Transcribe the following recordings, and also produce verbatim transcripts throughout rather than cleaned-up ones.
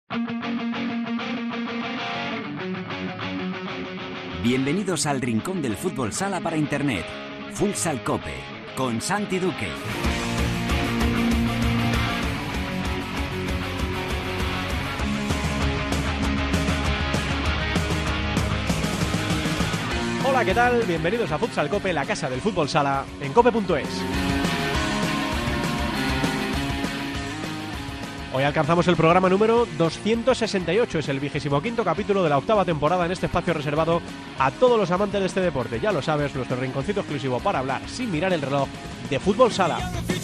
Bienvenidos al rincón del fútbol sala para internet. Futsal Cope, con Santi Duque. Hola, ¿qué tal? Bienvenidos a Futsal Cope, la casa del fútbol sala, en cope punto es. Hoy alcanzamos el programa número doscientos sesenta y ocho, es el vigésimo quinto capítulo de la octava temporada en este espacio reservado a todos los amantes de este deporte. Ya lo sabes, nuestro rinconcito exclusivo para hablar, sin mirar el reloj, de fútbol sala.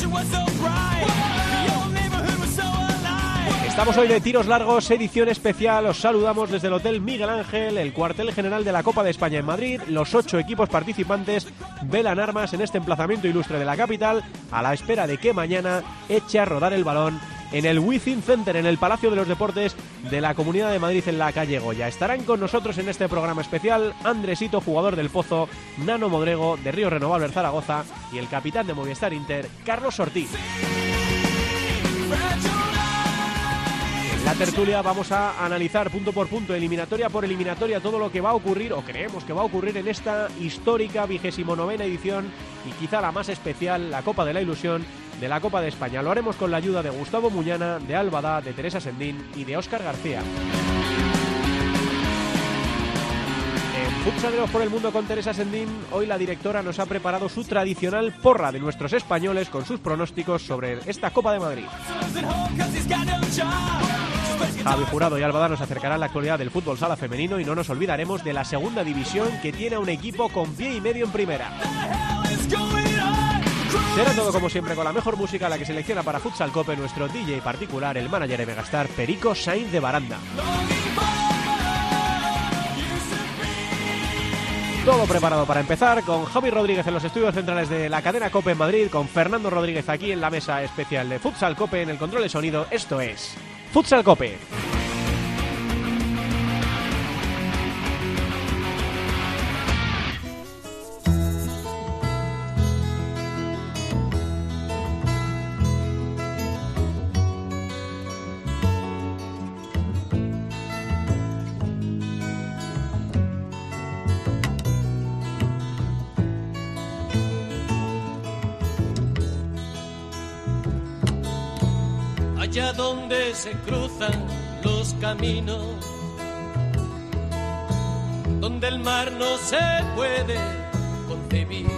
Estamos hoy de tiros largos, edición especial. Os saludamos desde el Hotel Miguel Ángel, el cuartel general de la Copa de España en Madrid. Los ocho equipos participantes velan armas en este emplazamiento ilustre de la capital, a la espera de que mañana eche a rodar el balón en el Wizzing Center, en el Palacio de los Deportes de la Comunidad de Madrid, en la calle Goya. Estarán con nosotros en este programa especial Andresito, jugador del Pozo, Nano Modrego, de Río Renovable Zaragoza, y el capitán de Movistar Inter, Carlos Ortiz. En la tertulia vamos a analizar punto por punto, eliminatoria por eliminatoria, todo lo que va a ocurrir, o creemos que va a ocurrir, en esta histórica vigésimo novena edición, y quizá la más especial, la Copa de la Ilusión de la Copa de España. Lo haremos con la ayuda de Gustavo Muñana, de Álvada, de Teresa Sendín y de Óscar García. En Futsaleros por el Mundo con Teresa Sendín, hoy la directora nos ha preparado su tradicional porra de nuestros españoles con sus pronósticos sobre esta Copa de Madrid. Javi Jurado y Álvada nos acercarán la actualidad del fútbol sala femenino, y no nos olvidaremos de la segunda división, que tiene a un equipo con pie y medio en primera. Será todo como siempre con la mejor música, la que selecciona para Futsal Cope nuestro D J particular, el manager de Megastar, Perico Sainz de Baranda. Todo preparado para empezar, con Javi Rodríguez en los estudios centrales de la cadena Cope en Madrid, con Fernando Rodríguez aquí en la mesa especial de Futsal Cope en el control de sonido. Esto es Futsal Cope. Allá donde se cruzan los caminos, donde el mar no se puede concebir,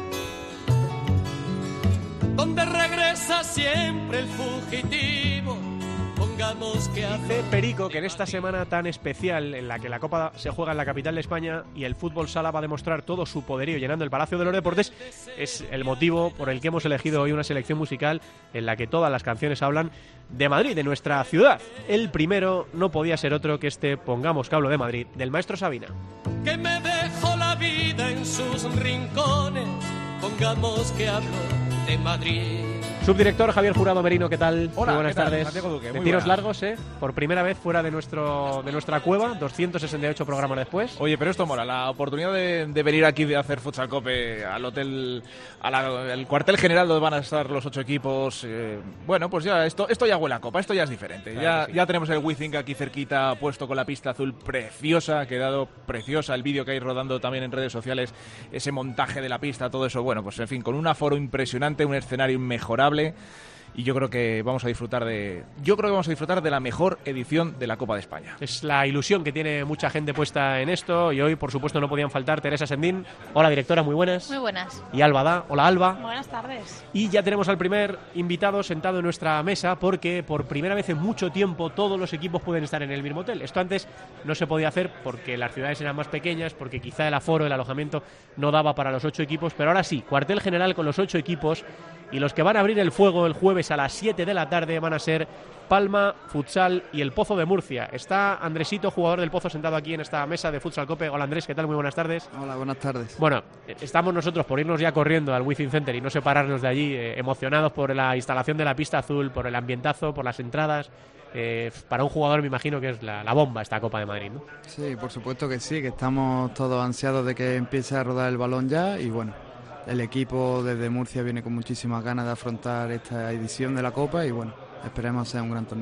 donde regresa siempre el fugitivo. Pongamos que hace Perico que en esta semana tan especial, en la que la Copa se juega en la capital de España y el fútbol sala va a demostrar todo su poderío llenando el Palacio de los Deportes, es el motivo por el que hemos elegido hoy una selección musical en la que todas las canciones hablan de Madrid, de nuestra ciudad. El primero no podía ser otro que este Pongamos que hablo de Madrid, del maestro Sabina. Que me dejo la vida en sus rincones, pongamos que hablo de Madrid. Subdirector Javier Jurado Merino, ¿qué tal? Hola, muy buenas ¿qué tal? tardes. Santiago Duque, de muy tiros buenas. largos, ¿eh? Por primera vez fuera de nuestro de nuestra cueva, doscientos sesenta y ocho programas después. Oye, pero esto mola, la oportunidad de, de venir aquí, de hacer Futsal Cope al hotel, a la- al cuartel general donde van a estar los ocho equipos. eh, bueno, pues ya esto esto ya huele a Copa, esto ya es diferente. Claro ya, que sí. ya tenemos el Wizzing aquí cerquita, puesto con la pista azul preciosa, ha quedado preciosa. El vídeo que hay rodando también en redes sociales, ese montaje de la pista, todo eso. Bueno, pues en fin, con un aforo impresionante, un escenario inmejorable. Y yo creo que vamos a disfrutar de yo creo que vamos a disfrutar de la mejor edición de la Copa de España. Es la ilusión que tiene mucha gente puesta en esto, y hoy, por supuesto, no podían faltar Teresa Sendín. Hola, directora, muy buenas. Muy buenas. Y Álvada. Hola, Alba. Buenas tardes. Y ya tenemos al primer invitado sentado en nuestra mesa, porque por primera vez en mucho tiempo todos los equipos pueden estar en el mismo hotel. Esto antes no se podía hacer porque las ciudades eran más pequeñas, porque quizá el aforo, el alojamiento no daba para los ocho equipos, pero ahora sí, cuartel general con los ocho equipos, y los que van a abrir el fuego el jueves a las siete de la tarde van a ser Palma, Futsal y el Pozo de Murcia. Está Andresito, jugador del Pozo, sentado aquí en esta mesa de Futsal Cope. Hola, Andrés, ¿qué tal? Muy buenas tardes. Hola, buenas tardes. Bueno, estamos nosotros por irnos ya corriendo al Wizzing Center y no separarnos de allí, eh, emocionados por la instalación de la pista azul, por el ambientazo, por las entradas. Eh, para un jugador me imagino que es la, la bomba esta Copa de Madrid, ¿no? Sí, por supuesto que sí, que estamos todos ansiados de que empiece a rodar el balón ya, y bueno, el equipo desde Murcia viene con muchísimas ganas de afrontar esta edición de la Copa y bueno, esperemos sea un gran torneo.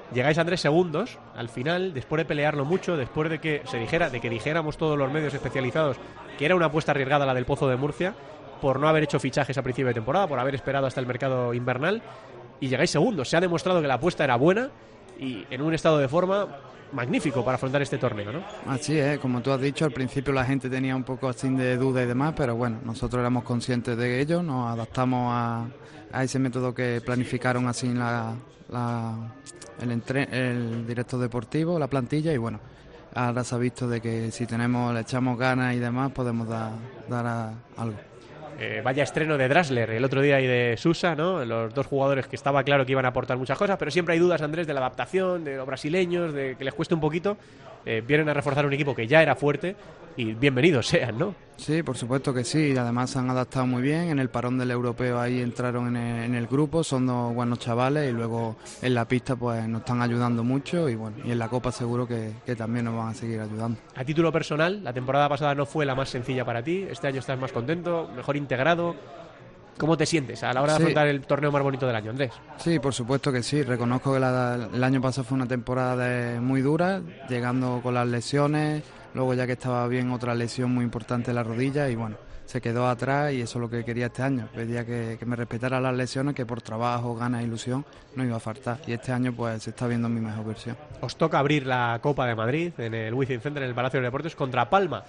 Llegáis, Andrés, segundos al final, después de pelearlo mucho, después de que se dijera, de que dijéramos todos los medios especializados que era una apuesta arriesgada la del Pozo de Murcia, por no haber hecho fichajes a principio de temporada, por haber esperado hasta el mercado invernal, y llegáis segundos. Se ha demostrado que la apuesta era buena y en un estado de forma magnífico para afrontar este torneo, ¿no? Así es, como tú has dicho, al principio la gente tenía un poco así de duda y demás, pero bueno, nosotros éramos conscientes de ello, nos adaptamos a, a ese método que planificaron así la, la, el, entre, el director deportivo, la plantilla, y bueno, ahora se ha visto de que si tenemos, le echamos ganas y demás, podemos dar, dar a, algo. Eh, vaya estreno de Drasler el otro día y de Sousa, ¿no? Los dos jugadores que estaba claro que iban a aportar muchas cosas, pero siempre hay dudas, Andrés, de la adaptación, de los brasileños, de que les cueste un poquito. Eh, vienen a reforzar un equipo que ya era fuerte y bienvenidos sean, ¿no? Sí, por supuesto que sí, además se han adaptado muy bien. En el parón del europeo ahí entraron en el, en el grupo, son dos buenos chavales, y luego en la pista pues nos están ayudando mucho, y bueno, y en la Copa seguro que, que también nos van a seguir ayudando. A título personal, la temporada pasada no fue la más sencilla para ti, este año estás más contento, mejor integrado. ¿Cómo te sientes a la hora de sí. afrontar el torneo más bonito del año, Andrés? Sí, por supuesto que sí. Reconozco que la, el año pasado fue una temporada de, muy dura, llegando con las lesiones, luego ya que estaba bien otra lesión muy importante en la rodilla, y bueno, se quedó atrás, y eso es lo que quería este año. Pedía que, que me respetara las lesiones, que por trabajo, ganas, ilusión no iba a faltar, y este año pues se está viendo mi mejor versión. Os toca abrir la Copa de Madrid en el Wizzing Center, en el Palacio de los Deportes, contra Palma.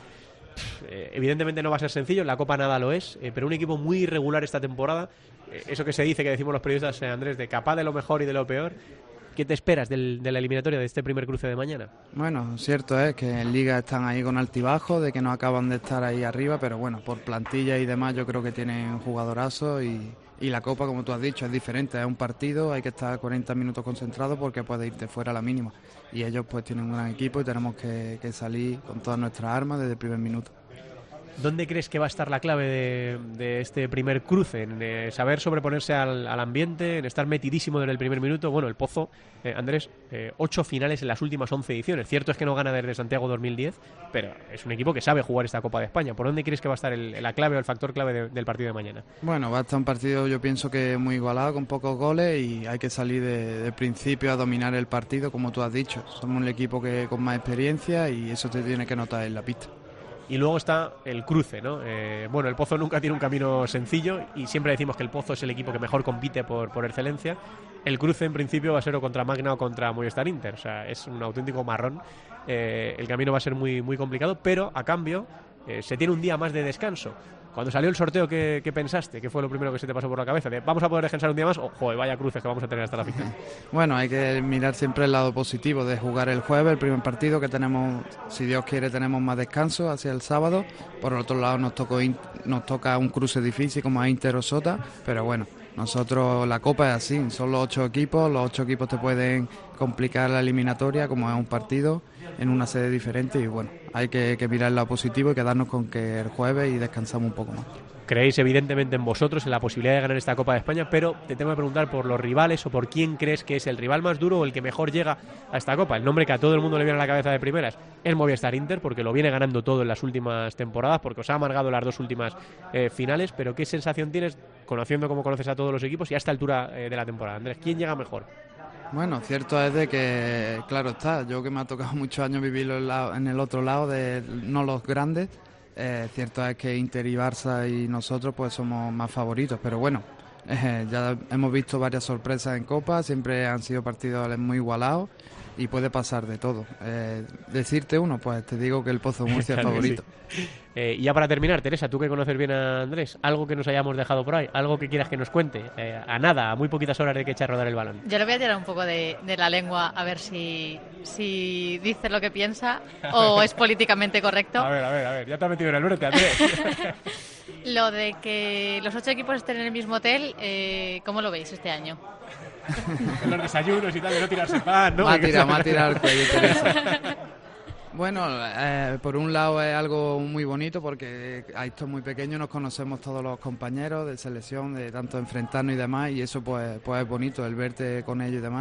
Eh, evidentemente no va a ser sencillo, en la Copa nada lo es, eh, pero un equipo muy irregular esta temporada, eh, eso que se dice, que decimos los periodistas, eh, Andrés, de capaz de lo mejor y de lo peor. ¿Qué te esperas del, de la eliminatoria de este primer cruce de mañana? Bueno, cierto es que en Liga están ahí con altibajos, de que no acaban de estar ahí arriba, pero bueno, por plantilla y demás yo creo que tienen jugadorazos, y, y la Copa, como tú has dicho, es diferente, es un partido, hay que estar cuarenta minutos concentrados porque puede irte fuera a la mínima, y ellos pues tienen un gran equipo y tenemos que, que salir con todas nuestras armas desde el primer minuto. ¿Dónde crees que va a estar la clave de, de este primer cruce? ¿En eh, saber sobreponerse al, al ambiente, en estar metidísimo desde el primer minuto? Bueno, el Pozo, eh, Andrés, eh, ocho finales en las últimas once ediciones. Cierto es que no gana desde Santiago dos mil diez, pero es un equipo que sabe jugar esta Copa de España. ¿Por dónde crees que va a estar el, la clave o el factor clave de, del partido de mañana? Bueno, va a estar un partido, yo pienso que muy igualado, con pocos goles, y hay que salir de, de principio a dominar el partido, como tú has dicho. Somos el equipo que con más experiencia, y eso te tiene que notar en la pista. Y luego está el cruce, ¿no? Eh, bueno, el Pozo nunca tiene un camino sencillo, y siempre decimos que el Pozo es el equipo que mejor compite por, por excelencia. El cruce en principio va a ser o contra Magna o contra Movistar Inter, o sea, es un auténtico marrón. Eh, el camino va a ser muy, muy complicado, pero a cambio eh, se tiene un día más de descanso. Cuando salió el sorteo, ¿qué, ¿qué pensaste? ¿Qué fue lo primero que se te pasó por la cabeza? ¿De, ¿Vamos a poder descansar un día más? O, joder, vaya cruces que vamos a tener hasta la final. Bueno, hay que mirar siempre el lado positivo de jugar el jueves, el primer partido, que tenemos, si Dios quiere, tenemos más descanso hacia el sábado. Por el otro lado nos, tocó, nos toca un cruce difícil como a Inter o Sota, pero bueno, nosotros la Copa es así, son los ocho equipos, los ocho equipos te pueden complicar la eliminatoria como es un partido en una sede diferente, y bueno, hay que, que mirar el lado positivo y quedarnos con que el jueves y descansamos un poco más. Creéis evidentemente en vosotros, en la posibilidad de ganar esta Copa de España, pero te tengo que preguntar por los rivales, o por quién crees que es el rival más duro o el que mejor llega a esta Copa. El nombre que a todo el mundo le viene a la cabeza de primeras es Movistar Inter, porque lo viene ganando todo en las últimas temporadas, porque os ha amargado las dos últimas eh, finales, pero ¿qué sensación tienes, conociendo como conoces a todos los equipos y a esta altura eh, de la temporada? Andrés, ¿quién llega mejor? Bueno, cierto es de que, claro está, yo que me ha tocado muchos años vivirlo en el otro lado, de no los grandes, eh, cierto es que Inter y Barça y nosotros pues somos más favoritos, pero bueno, eh, ya hemos visto varias sorpresas en Copa, siempre han sido partidos muy igualados y puede pasar de todo. Eh, decirte uno, pues te digo que el Pozo Murcia es favorito. Sí. Eh, y ya para terminar, Teresa, tú que conoces bien a Andrés, algo que nos hayamos dejado por ahí, algo que quieras que nos cuente, eh, a nada, a muy poquitas horas de que eche a rodar el balón. Yo le voy a tirar un poco de, de la lengua a ver si, si dice lo que piensa o es políticamente correcto. A ver, a ver, a ver, ya te has metido en el brete, Andrés. Lo de que los ocho equipos estén en el mismo hotel, eh, ¿cómo lo veis este año? En los desayunos y tal, de no tirarse pan, ¿no? Va a tirar, va a tirar el cuello, Teresa. Bueno, eh, por un lado es algo muy bonito porque a esto muy pequeño nos conocemos todos los compañeros de selección, de tanto enfrentarnos y demás, y eso pues, pues es bonito, el verte con ellos y demás.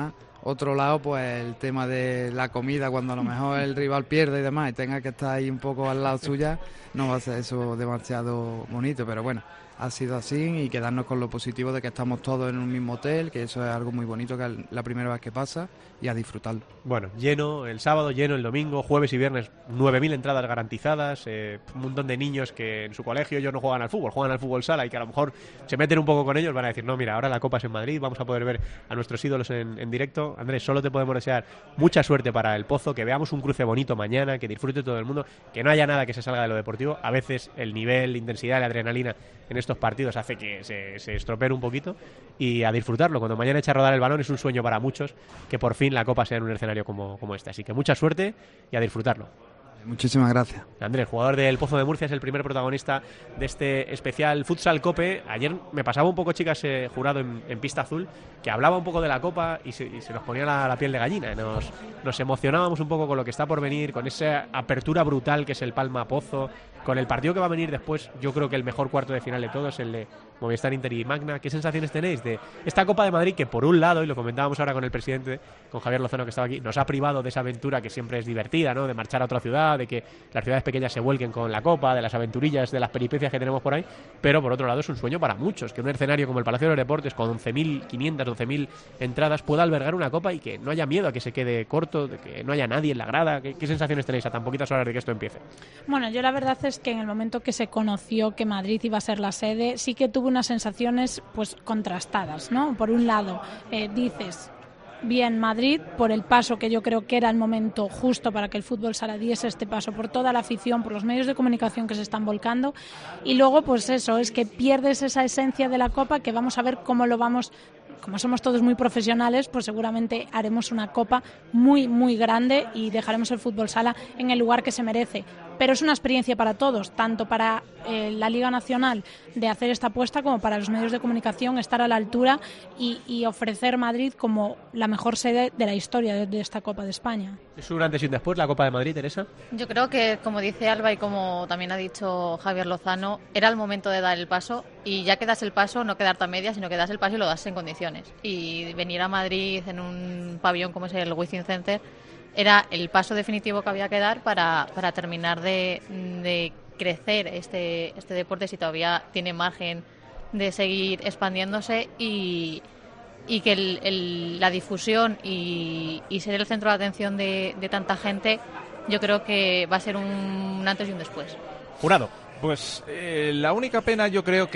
otro lado, pues el tema de la comida, cuando a lo mejor el rival pierde y demás y tenga que estar ahí un poco al lado suya, no va a ser eso demasiado bonito, pero bueno, ha sido así y quedarnos con lo positivo de que estamos todos en un mismo hotel, que eso es algo muy bonito, que es la primera vez que pasa, y a disfrutarlo. Bueno, lleno el sábado, lleno el domingo, jueves y viernes, nueve mil entradas garantizadas, eh, un montón de niños que en su colegio ellos no juegan al fútbol, juegan al fútbol sala y que a lo mejor se meten un poco con ellos, van a decir, no, mira, ahora la Copa es en Madrid, vamos a poder ver a nuestros ídolos en, en directo. Andrés, solo te podemos desear mucha suerte para el Pozo, que veamos un cruce bonito mañana, que disfrute todo el mundo, que no haya nada que se salga de lo deportivo. A veces el nivel, la intensidad, la adrenalina en estos partidos hace que se, se estropeen un poquito, y a disfrutarlo. Cuando mañana eche a rodar el balón es un sueño para muchos que por fin la Copa sea en un escenario como, como este. Así que mucha suerte y a disfrutarlo. Muchísimas gracias. Andrés, jugador del Pozo de Murcia, es el primer protagonista de este especial Futsal Cope. Ayer me pasaba un poco, chicas, eh, jurado en, en pista azul, que hablaba un poco de la Copa y se, y se nos ponía la, la piel de gallina. Nos, nos emocionábamos un poco con lo que está por venir, con esa apertura brutal que es el Palma Pozo, con el partido que va a venir después. Yo creo que el mejor cuarto de final de todos, el de Movistar, Inter y Magna. ¿Qué sensaciones tenéis de esta Copa de Madrid que, por un lado, y lo comentábamos ahora con el presidente, con Javier Lozano, que estaba aquí, nos ha privado de esa aventura que siempre es divertida, ¿no? De marchar a otra ciudad, de que las ciudades pequeñas se vuelquen con la Copa, de las aventurillas, de las peripecias que tenemos por ahí, pero por otro lado es un sueño para muchos, que un escenario como el Palacio de los Deportes, con once mil quinientas, once mil entradas, pueda albergar una Copa y que no haya miedo a que se quede corto, de que no haya nadie en la grada. ¿Qué, qué sensaciones tenéis a tan poquitas horas de que esto empiece? Bueno, yo la verdad es que en el momento que se conoció que Madrid iba a ser la sede, sí que tuve unas sensaciones pues contrastadas, ¿no? Por un lado, eh, dices, bien Madrid, por el paso que yo creo que era el momento justo para que el fútbol sala diese este paso, por toda la afición, por los medios de comunicación que se están volcando, y luego pues eso, es que pierdes esa esencia de la Copa, que vamos a ver cómo lo vamos. Como somos todos muy profesionales, pues seguramente haremos una Copa muy, muy grande y dejaremos el fútbol sala en el lugar que se merece. Pero es una experiencia para todos, tanto para eh, la Liga Nacional de hacer esta apuesta como para los medios de comunicación estar a la altura y, y ofrecer Madrid como la mejor sede de la historia de, de esta Copa de España. ¿Es un antes y un después la Copa de Madrid, Teresa? Yo creo que, como dice Alba y como también ha dicho Javier Lozano, era el momento de dar el paso, y ya que das el paso, no quedarte a medias, sino que das el paso y lo das en condiciones. Y venir a Madrid en un pabellón como es el Wizzing Center era el paso definitivo que había que dar para, para terminar de, de crecer este, este deporte, si todavía tiene margen de seguir expandiéndose, y, y que el, el, la difusión y, y ser el centro de atención de, de tanta gente, yo creo que va a ser un, un antes y un después. Jurado. Pues eh, la única pena, yo creo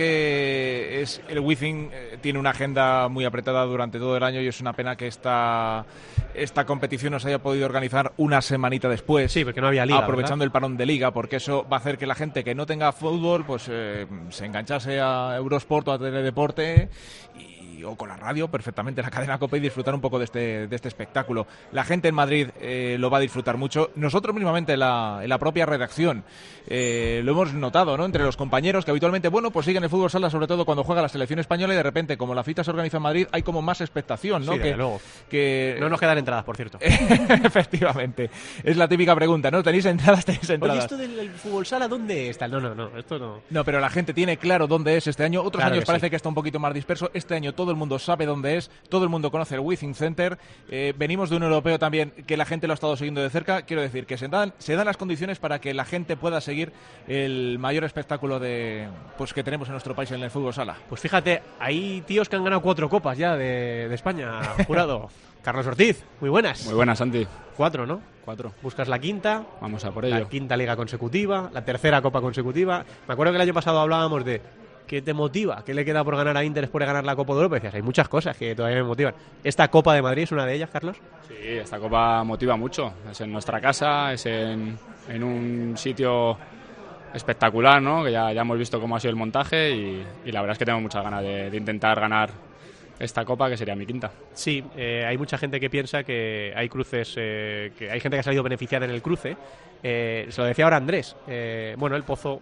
que es el Wizzing eh, tiene una agenda muy apretada durante todo el año, y es una pena que esta esta competición no se haya podido organizar una semanita después. Sí, porque no había liga, aprovechando ¿verdad? el parón de liga, porque eso va a hacer que la gente que no tenga fútbol pues eh, se enganchase a Eurosport o a Teledeporte y o con la radio, perfectamente la cadena COPE, y disfrutar un poco de este, de este espectáculo. La gente en Madrid eh, lo va a disfrutar mucho. Nosotros mismamente en la, en la propia redacción eh, lo hemos notado, ¿no? Entre los compañeros que habitualmente, bueno, pues siguen el fútbol sala, sobre todo cuando juega la selección española, y de repente, como la cita se organiza en Madrid, hay como más expectación, ¿no? Sí, desde que, luego. Que... No nos quedan entradas, por cierto. Efectivamente. Es la típica pregunta, ¿no? ¿Tenéis entradas? ¿Tenéis entradas? Oye, ¿esto del, del fútbol sala dónde está? No, no, no, esto no. No, pero la gente tiene claro dónde es este año. Otros Claro años que parece sí. que está un poquito más disperso. Este año todo el mundo sabe dónde es, todo el mundo conoce el Wizzing Center. Eh, venimos de un europeo también que la gente lo ha estado siguiendo de cerca. Quiero decir que se dan, se dan las condiciones para que la gente pueda seguir el mayor espectáculo de pues que tenemos en nuestro país en el fútbol sala. Pues fíjate, hay tíos que han ganado cuatro copas ya de, de España, jurado. Carlos Ortiz, muy buenas. Muy buenas, Santi. Cuatro, ¿no? Cuatro. Buscas la quinta. Vamos a por La ello. quinta liga consecutiva, la tercera copa consecutiva. Me acuerdo que el año pasado hablábamos de ¿qué te motiva? ¿Qué le queda por ganar a Inter después de ganar la Copa de Europa? Y decías, hay muchas cosas que todavía me motivan. ¿Esta Copa de Madrid es una de ellas, Carlos? Sí, esta copa motiva mucho. Es en nuestra casa, es en, en un sitio espectacular, ¿no? Que ya, ya hemos visto cómo ha sido el montaje, y, y la verdad es que tengo muchas ganas de, de intentar ganar esta copa, que sería mi quinta. Sí, eh, hay mucha gente que piensa que hay cruces, eh, que hay gente que ha salido beneficiada en el cruce. Eh, se lo decía ahora Andrés. Eh, bueno, el Pozo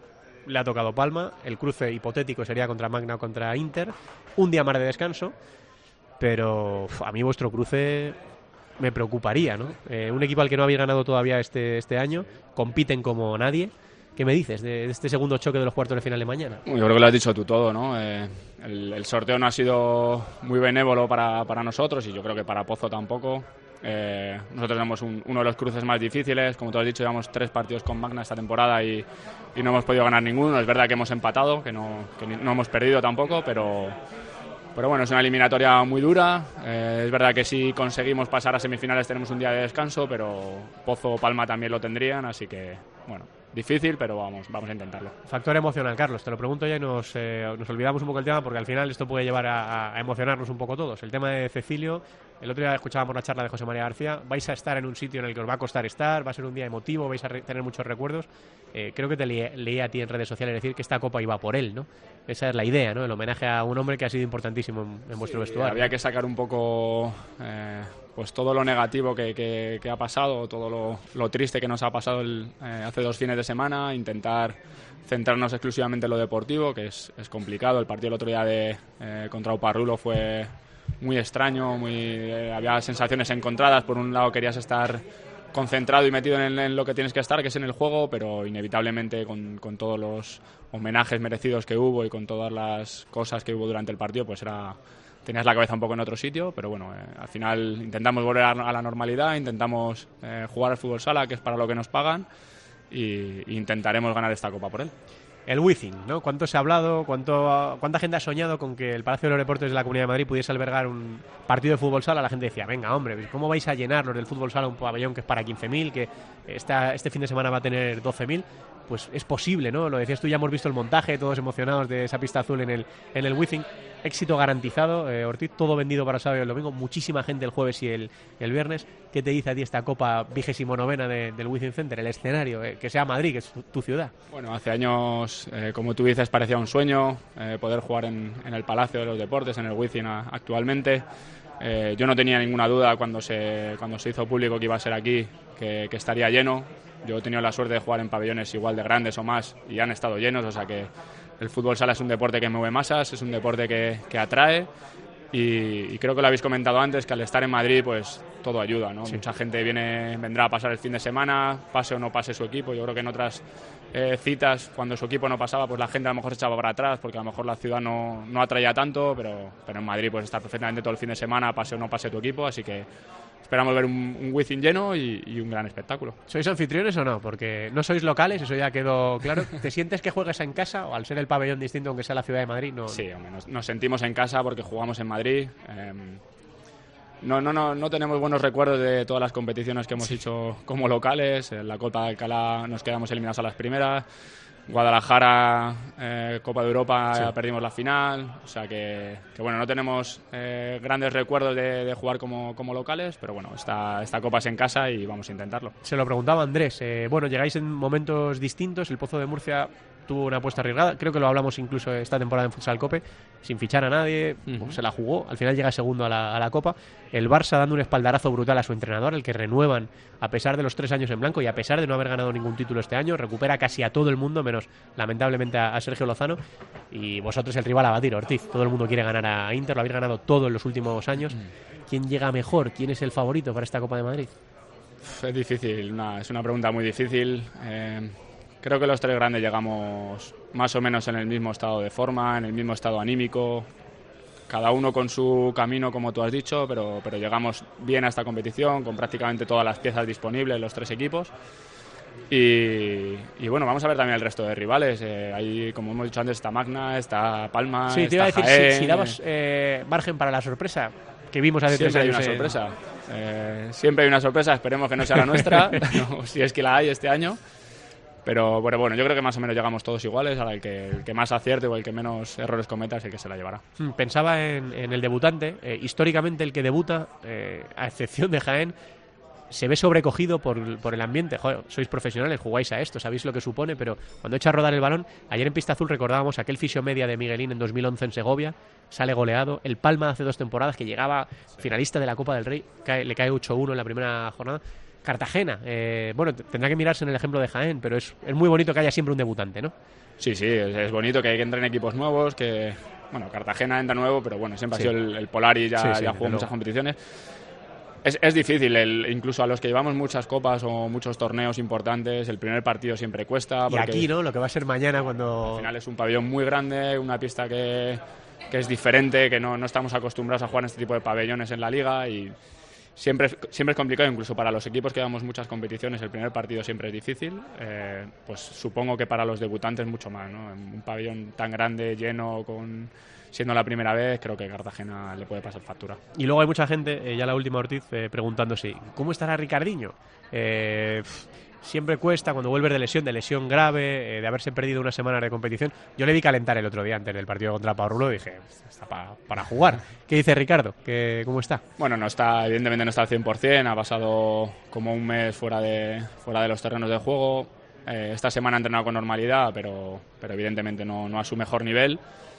le ha tocado Palma, el cruce hipotético sería contra Magna o contra Inter, un día más de descanso, pero uf, a mí vuestro cruce me preocuparía, ¿no? Eh, un equipo al que no habéis ganado todavía este, este año, compiten como nadie, ¿Qué me dices de, de este segundo choque de los cuartos de final de mañana? Yo creo que lo has dicho tú todo, ¿no? Eh, el, el sorteo no ha sido muy benévolo para, para nosotros y yo creo que para Pozo tampoco. Eh, nosotros tenemos un, uno de los cruces más difíciles, como tú has dicho, llevamos tres partidos con Magna esta temporada y, y no hemos podido ganar ninguno. Es verdad que hemos empatado, que no, que no hemos perdido tampoco, pero, pero bueno, es una eliminatoria muy dura. Eh, es verdad que si conseguimos pasar a semifinales tenemos un día de descanso, pero Pozo o Palma también lo tendrían, así que bueno, difícil, pero vamos, vamos a intentarlo. Factor emocional, Carlos, te lo pregunto ya y nos, eh, nos olvidamos un poco el tema porque al final esto puede llevar a, a emocionarnos un poco todos. El tema de Cecilio, el otro día escuchábamos la charla de José María García, vais a estar en un sitio en el que os va a costar estar, va a ser un día emotivo, vais a re- tener muchos recuerdos. Eh, creo que te le- leí a ti en redes sociales decir que esta copa iba por él, ¿no? Esa es la idea, ¿no? El homenaje a un hombre que ha sido importantísimo en, en vuestro Sí, vestuario. había que sacar un poco eh, pues todo lo negativo que, que, que ha pasado, todo lo, lo triste que nos ha pasado el, eh, hace dos fines de semana, intentar centrarnos exclusivamente en lo deportivo, que es, es complicado. El partido el otro día de, eh, contra Uparrulo fue muy extraño, muy, eh, había sensaciones encontradas. Por un lado querías estar concentrado y metido en, en lo que tienes que estar, que es en el juego, pero inevitablemente con, con todos los homenajes merecidos que hubo y con todas las cosas que hubo durante el partido, pues era... tenías la cabeza un poco en otro sitio, pero bueno, eh, al final intentamos volver a, a la normalidad, intentamos eh, jugar al fútbol sala, que es para lo que nos pagan, y, y intentaremos ganar esta copa por él. El Wizzing, ¿no? ¿Cuánto se ha hablado, cuánto, cuánta gente ha soñado con que el Palacio de los Deportes de la Comunidad de Madrid pudiese albergar un partido de fútbol sala? La gente decía, venga, hombre, ¿cómo vais a llenar los del fútbol sala un pabellón que es para quince mil, que esta, este fin de semana va a tener doce mil? Pues es posible, ¿no? Lo decías tú, ya hemos visto el montaje, todos emocionados de esa pista azul en el, en el Wizzing. Éxito garantizado, eh, Ortiz, todo vendido para el sábado y el domingo, muchísima gente el jueves y el, el viernes. ¿Qué te dice a ti esta copa vigésimo novena de, del Wizzing Center, el escenario, eh, que sea Madrid, que es tu, tu ciudad? Bueno, hace años, eh, como tú dices, parecía un sueño eh, poder jugar en, en el Palacio de los Deportes, en el Wizzing a, actualmente. Eh, yo no tenía ninguna duda cuando se, cuando se hizo público que iba a ser aquí, que, que estaría lleno. Yo he tenido la suerte de jugar en pabellones igual de grandes o más y han estado llenos, o sea que el fútbol sala es un deporte que mueve masas, es un deporte que, que atrae y, y creo que lo habéis comentado antes, que al estar en Madrid pues todo ayuda, ¿no? Sí. Mucha gente viene, vendrá a pasar el fin de semana, pase o no pase su equipo. Yo creo que en otras eh, citas, cuando su equipo no pasaba, pues la gente a lo mejor se echaba para atrás porque a lo mejor la ciudad no, no atraía tanto, pero, pero en Madrid pues estar perfectamente todo el fin de semana, pase o no pase tu equipo, así que esperamos ver un, un Wizzing lleno y, y un gran espectáculo. ¿Sois anfitriones o no? Porque no sois locales, eso ya quedó claro. ¿Te sientes que juegas en casa o al ser el pabellón distinto, aunque sea la ciudad de Madrid? No... Sí, hombre, nos, nos sentimos en casa porque jugamos en Madrid. Eh, no, no, no, no tenemos buenos recuerdos de todas las competiciones que hemos sí. hecho como locales. En la Copa de Alcalá nos quedamos eliminados a las primeras. Guadalajara, eh, Copa de Europa, sí. perdimos la final, o sea que, que bueno, no tenemos eh, grandes recuerdos de, de jugar como, como locales, pero bueno, esta, esta Copa es en casa y vamos a intentarlo. Se lo preguntaba Andrés, eh, bueno, llegáis en momentos distintos, el Pozo de Murcia tuvo una apuesta arriesgada, creo que lo hablamos incluso esta temporada en Futsal Cope, sin fichar a nadie, uh-huh. se la jugó, al final llega segundo a la, a la Copa, el Barça dando un espaldarazo brutal a su entrenador, el que renuevan a pesar de los tres años en blanco y a pesar de no haber ganado ningún título este año, recupera casi a todo el mundo, menos lamentablemente a, a Sergio Lozano, y vosotros el rival a batir, Ortiz, todo el mundo quiere ganar a Inter, lo habéis ganado todo en los últimos años, uh-huh. ¿quién llega mejor? ¿Quién es el favorito para esta Copa de Madrid? Es difícil, una, es una pregunta muy difícil. Eh... Creo que los tres grandes llegamos más o menos en el mismo estado de forma, en el mismo estado anímico, cada uno con su camino, como tú has dicho, pero, pero llegamos bien a esta competición, con prácticamente todas las piezas disponibles, los tres equipos. Y, y bueno, vamos a ver también el resto de rivales. Eh, ahí, como hemos dicho antes, está Magna, está Palma, sí, te iba a decir, si, si damos eh, margen para la sorpresa, que vimos hace tres años. Siempre hay una sorpresa. Eh, siempre hay una sorpresa, esperemos que no sea la nuestra, no, si es que la hay este año. Pero bueno, bueno, yo creo que más o menos llegamos todos iguales. Ahora el que, el que más acierte o el que menos errores cometa es el que se la llevará. Pensaba en, en el debutante. Eh, históricamente el que debuta, eh, a excepción de Jaén, se ve sobrecogido por, por el ambiente. Joder, sois profesionales, jugáis a esto, sabéis lo que supone, pero cuando echa a rodar el balón, ayer en Pista Azul recordábamos aquel fisio media de Miguelín en dos mil once en Segovia, sale goleado. El Palma hace dos temporadas que llegaba finalista de la Copa del Rey, cae, le cae ocho uno en la primera jornada. Cartagena, eh, bueno, tendrá que mirarse en el ejemplo de Jaén, pero es, es muy bonito que haya siempre un debutante, ¿no? Sí, sí, es, es bonito que, que entren equipos nuevos, que, bueno, Cartagena entra nuevo, pero bueno, siempre sí. ha sido el, el Polari, ya, sí, sí, ya jugó muchas competiciones. Es, es difícil, el, incluso a los que llevamos muchas copas o muchos torneos importantes, el primer partido siempre cuesta. Y aquí, ¿no? Lo que va a ser mañana cuando... Al final es un pabellón muy grande, una pista que, que es diferente, que no, no estamos acostumbrados a jugar en este tipo de pabellones en la liga y siempre, siempre es complicado, incluso para los equipos que llevamos muchas competiciones, el primer partido siempre es difícil. Eh, pues supongo que para los debutantes mucho más, ¿no? En un pabellón tan grande, lleno, con... siendo la primera vez, creo que Cartagena le puede pasar factura. Y luego hay mucha gente, eh, ya la última Ortiz, eh, preguntándose, ¿cómo estará Ricardinho? Eh, pff, siempre cuesta cuando vuelves de lesión, de lesión grave, eh, de haberse perdido una semana de competición. Yo le vi calentar el otro día antes del partido contra Parrulo y dije, está pa, para jugar. ¿Qué dice Ricardo? ¿Qué, ¿Cómo está? Bueno, no está, evidentemente no está al cien por cien, ha pasado como un mes fuera de, fuera de los terrenos de juego. Eh, esta semana ha entrenado con normalidad, pero, pero evidentemente no, no a su mejor nivel.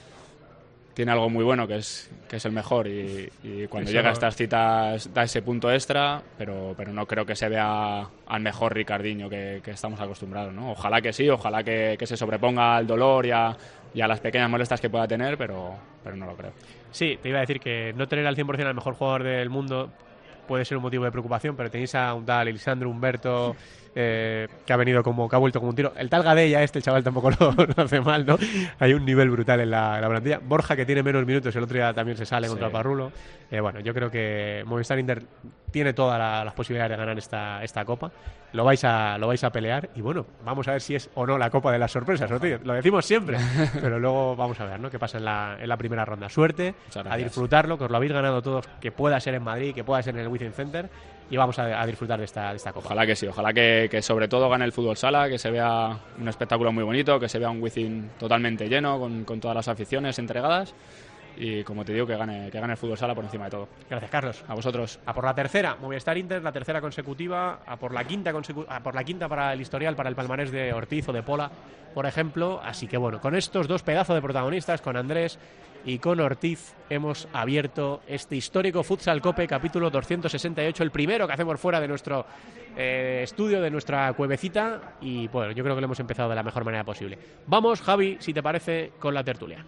Tiene algo muy bueno que es que es el mejor y, y cuando Eso llega a no. estas citas da ese punto extra, pero, pero no creo que se vea al mejor Ricardinho que, que estamos acostumbrados, ¿no? Ojalá que sí, ojalá que, que se sobreponga al dolor y a, y a las pequeñas molestias que pueda tener, pero, pero no lo creo. Sí, te iba a decir que no tener al cien por cien al mejor jugador del mundo puede ser un motivo de preocupación, pero tenéis a un tal Elisandro Humberto eh, que ha venido como que ha vuelto como un tiro. El tal Gadella, este el chaval tampoco lo, lo hace mal, ¿no? Hay un nivel brutal en la, en la plantilla. Borja, que tiene menos minutos, el otro día también se sale Sí. contra Parrulo. Eh, bueno, yo creo que Movistar Inter tiene todas la, las posibilidades de ganar esta, esta copa. Lo vais a lo vais a pelear y bueno, vamos a ver si es o no la copa de las sorpresas, ¿no, tío? Lo decimos siempre, pero luego vamos a ver, ¿no? Qué pasa en la, en la primera ronda. Suerte, Muchas a gracias. disfrutarlo, que os lo habéis ganado todos, que pueda ser en Madrid, que pueda ser en el Wizzing Center y vamos a, a disfrutar de esta, de esta copa. Ojalá que sí, ojalá que, que sobre todo gane el fútbol sala, que se vea un espectáculo muy bonito, que se vea un Wizzing totalmente lleno, con, con todas las aficiones entregadas y como te digo, que gane, que gane el fútbol sala por encima de todo. Gracias, Carlos. A vosotros. A por la tercera, Movistar Inter, la tercera consecutiva, a por la quinta consecu- a por la quinta para el historial, para el palmarés de Ortiz o de Pola, por ejemplo. Así que bueno, con estos dos pedazos de protagonistas, con Andrés y con Ortiz, hemos abierto este histórico Futsal Cope, capítulo doscientos sesenta y ocho, el primero que hacemos fuera de nuestro eh, estudio, de nuestra cuevecita. Y bueno, yo creo que lo hemos empezado de la mejor manera posible. Vamos, Javi, si te parece, con la tertulia.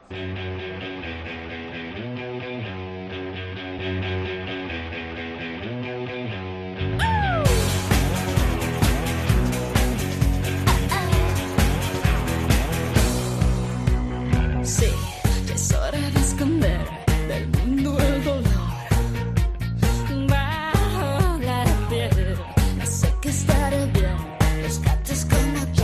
Sí, es hora de esconder del mundo el dolor. Bajo la piel, no sé que estaré bien. Los gatos como yo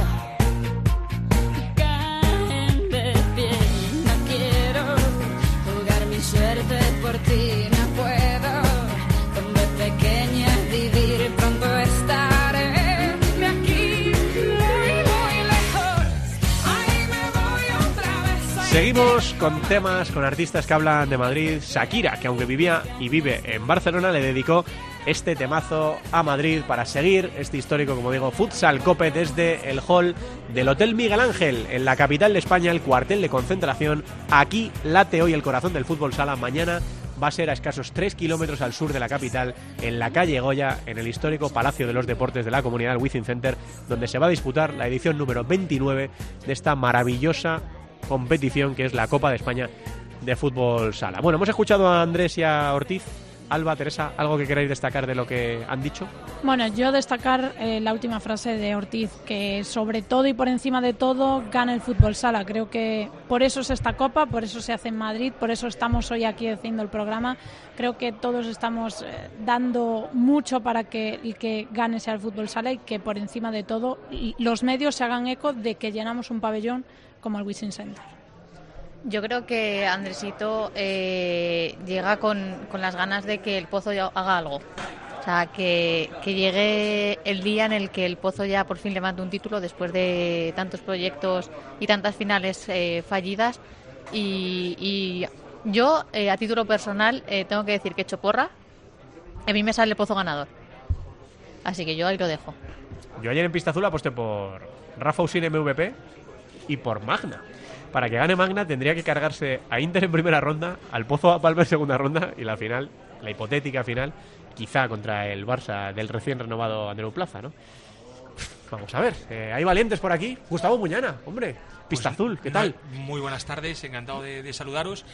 caen de pie. No quiero jugar mi suerte por ti, no puedo. Con de pequeña vivir, pronto estaré de aquí, muy, muy lejos. Ahí me voy otra vez. ahí Seguimos con temas, con artistas que hablan de Madrid. Shakira, que aunque vivía y vive en Barcelona, le dedicó este temazo a Madrid para seguir este histórico, como digo, Futsal Cope desde el hall del Hotel Miguel Ángel, en la capital de España, el cuartel de concentración. Aquí late hoy el corazón del fútbol sala. Mañana va a ser a escasos tres kilómetros al sur de la capital, en la calle Goya, en el histórico Palacio de los Deportes de la Comunidad, el Wizzing Center, donde se va a disputar la edición número veintinueve de esta maravillosa competición que es la Copa de España de fútbol sala. Bueno, hemos escuchado a Andrés y a Ortiz. Alba, Teresa, ¿algo que queráis destacar de lo que han dicho? Bueno, yo destacar eh, la última frase de Ortiz, que sobre todo y por encima de todo gana el fútbol sala. Creo que por eso es esta copa, por eso se hace en Madrid, por eso estamos hoy aquí haciendo el programa. Creo que todos estamos eh, dando mucho para que el que gane sea el fútbol sala y que por encima de todo los medios se hagan eco de que llenamos un pabellón como el Wizzing Center. Yo creo que Andresito eh, llega con, con las ganas de que el Pozo ya haga algo. O sea, que, que llegue el día en el que el Pozo ya por fin levante un título después de tantos proyectos y tantas finales eh, fallidas. Y, y yo, eh, a título personal, eh, tengo que decir que he hecho porra. A mí me sale el Pozo ganador. Así que yo ahí lo dejo. Yo ayer en Pista Azul aposté por Rafa Usín M V P y por Magna. Para que gane Magna tendría que cargarse a Inter en primera ronda, al Pozo a Palma en segunda ronda y la final, la hipotética final, quizá contra el Barça del recién renovado Andreu Plaza, ¿no? Vamos a ver, eh, hay valientes por aquí. Gustavo Muñana, hombre, Pista Pues, Azul, ¿qué tal? Muy buenas tardes, encantado de, de saludaros.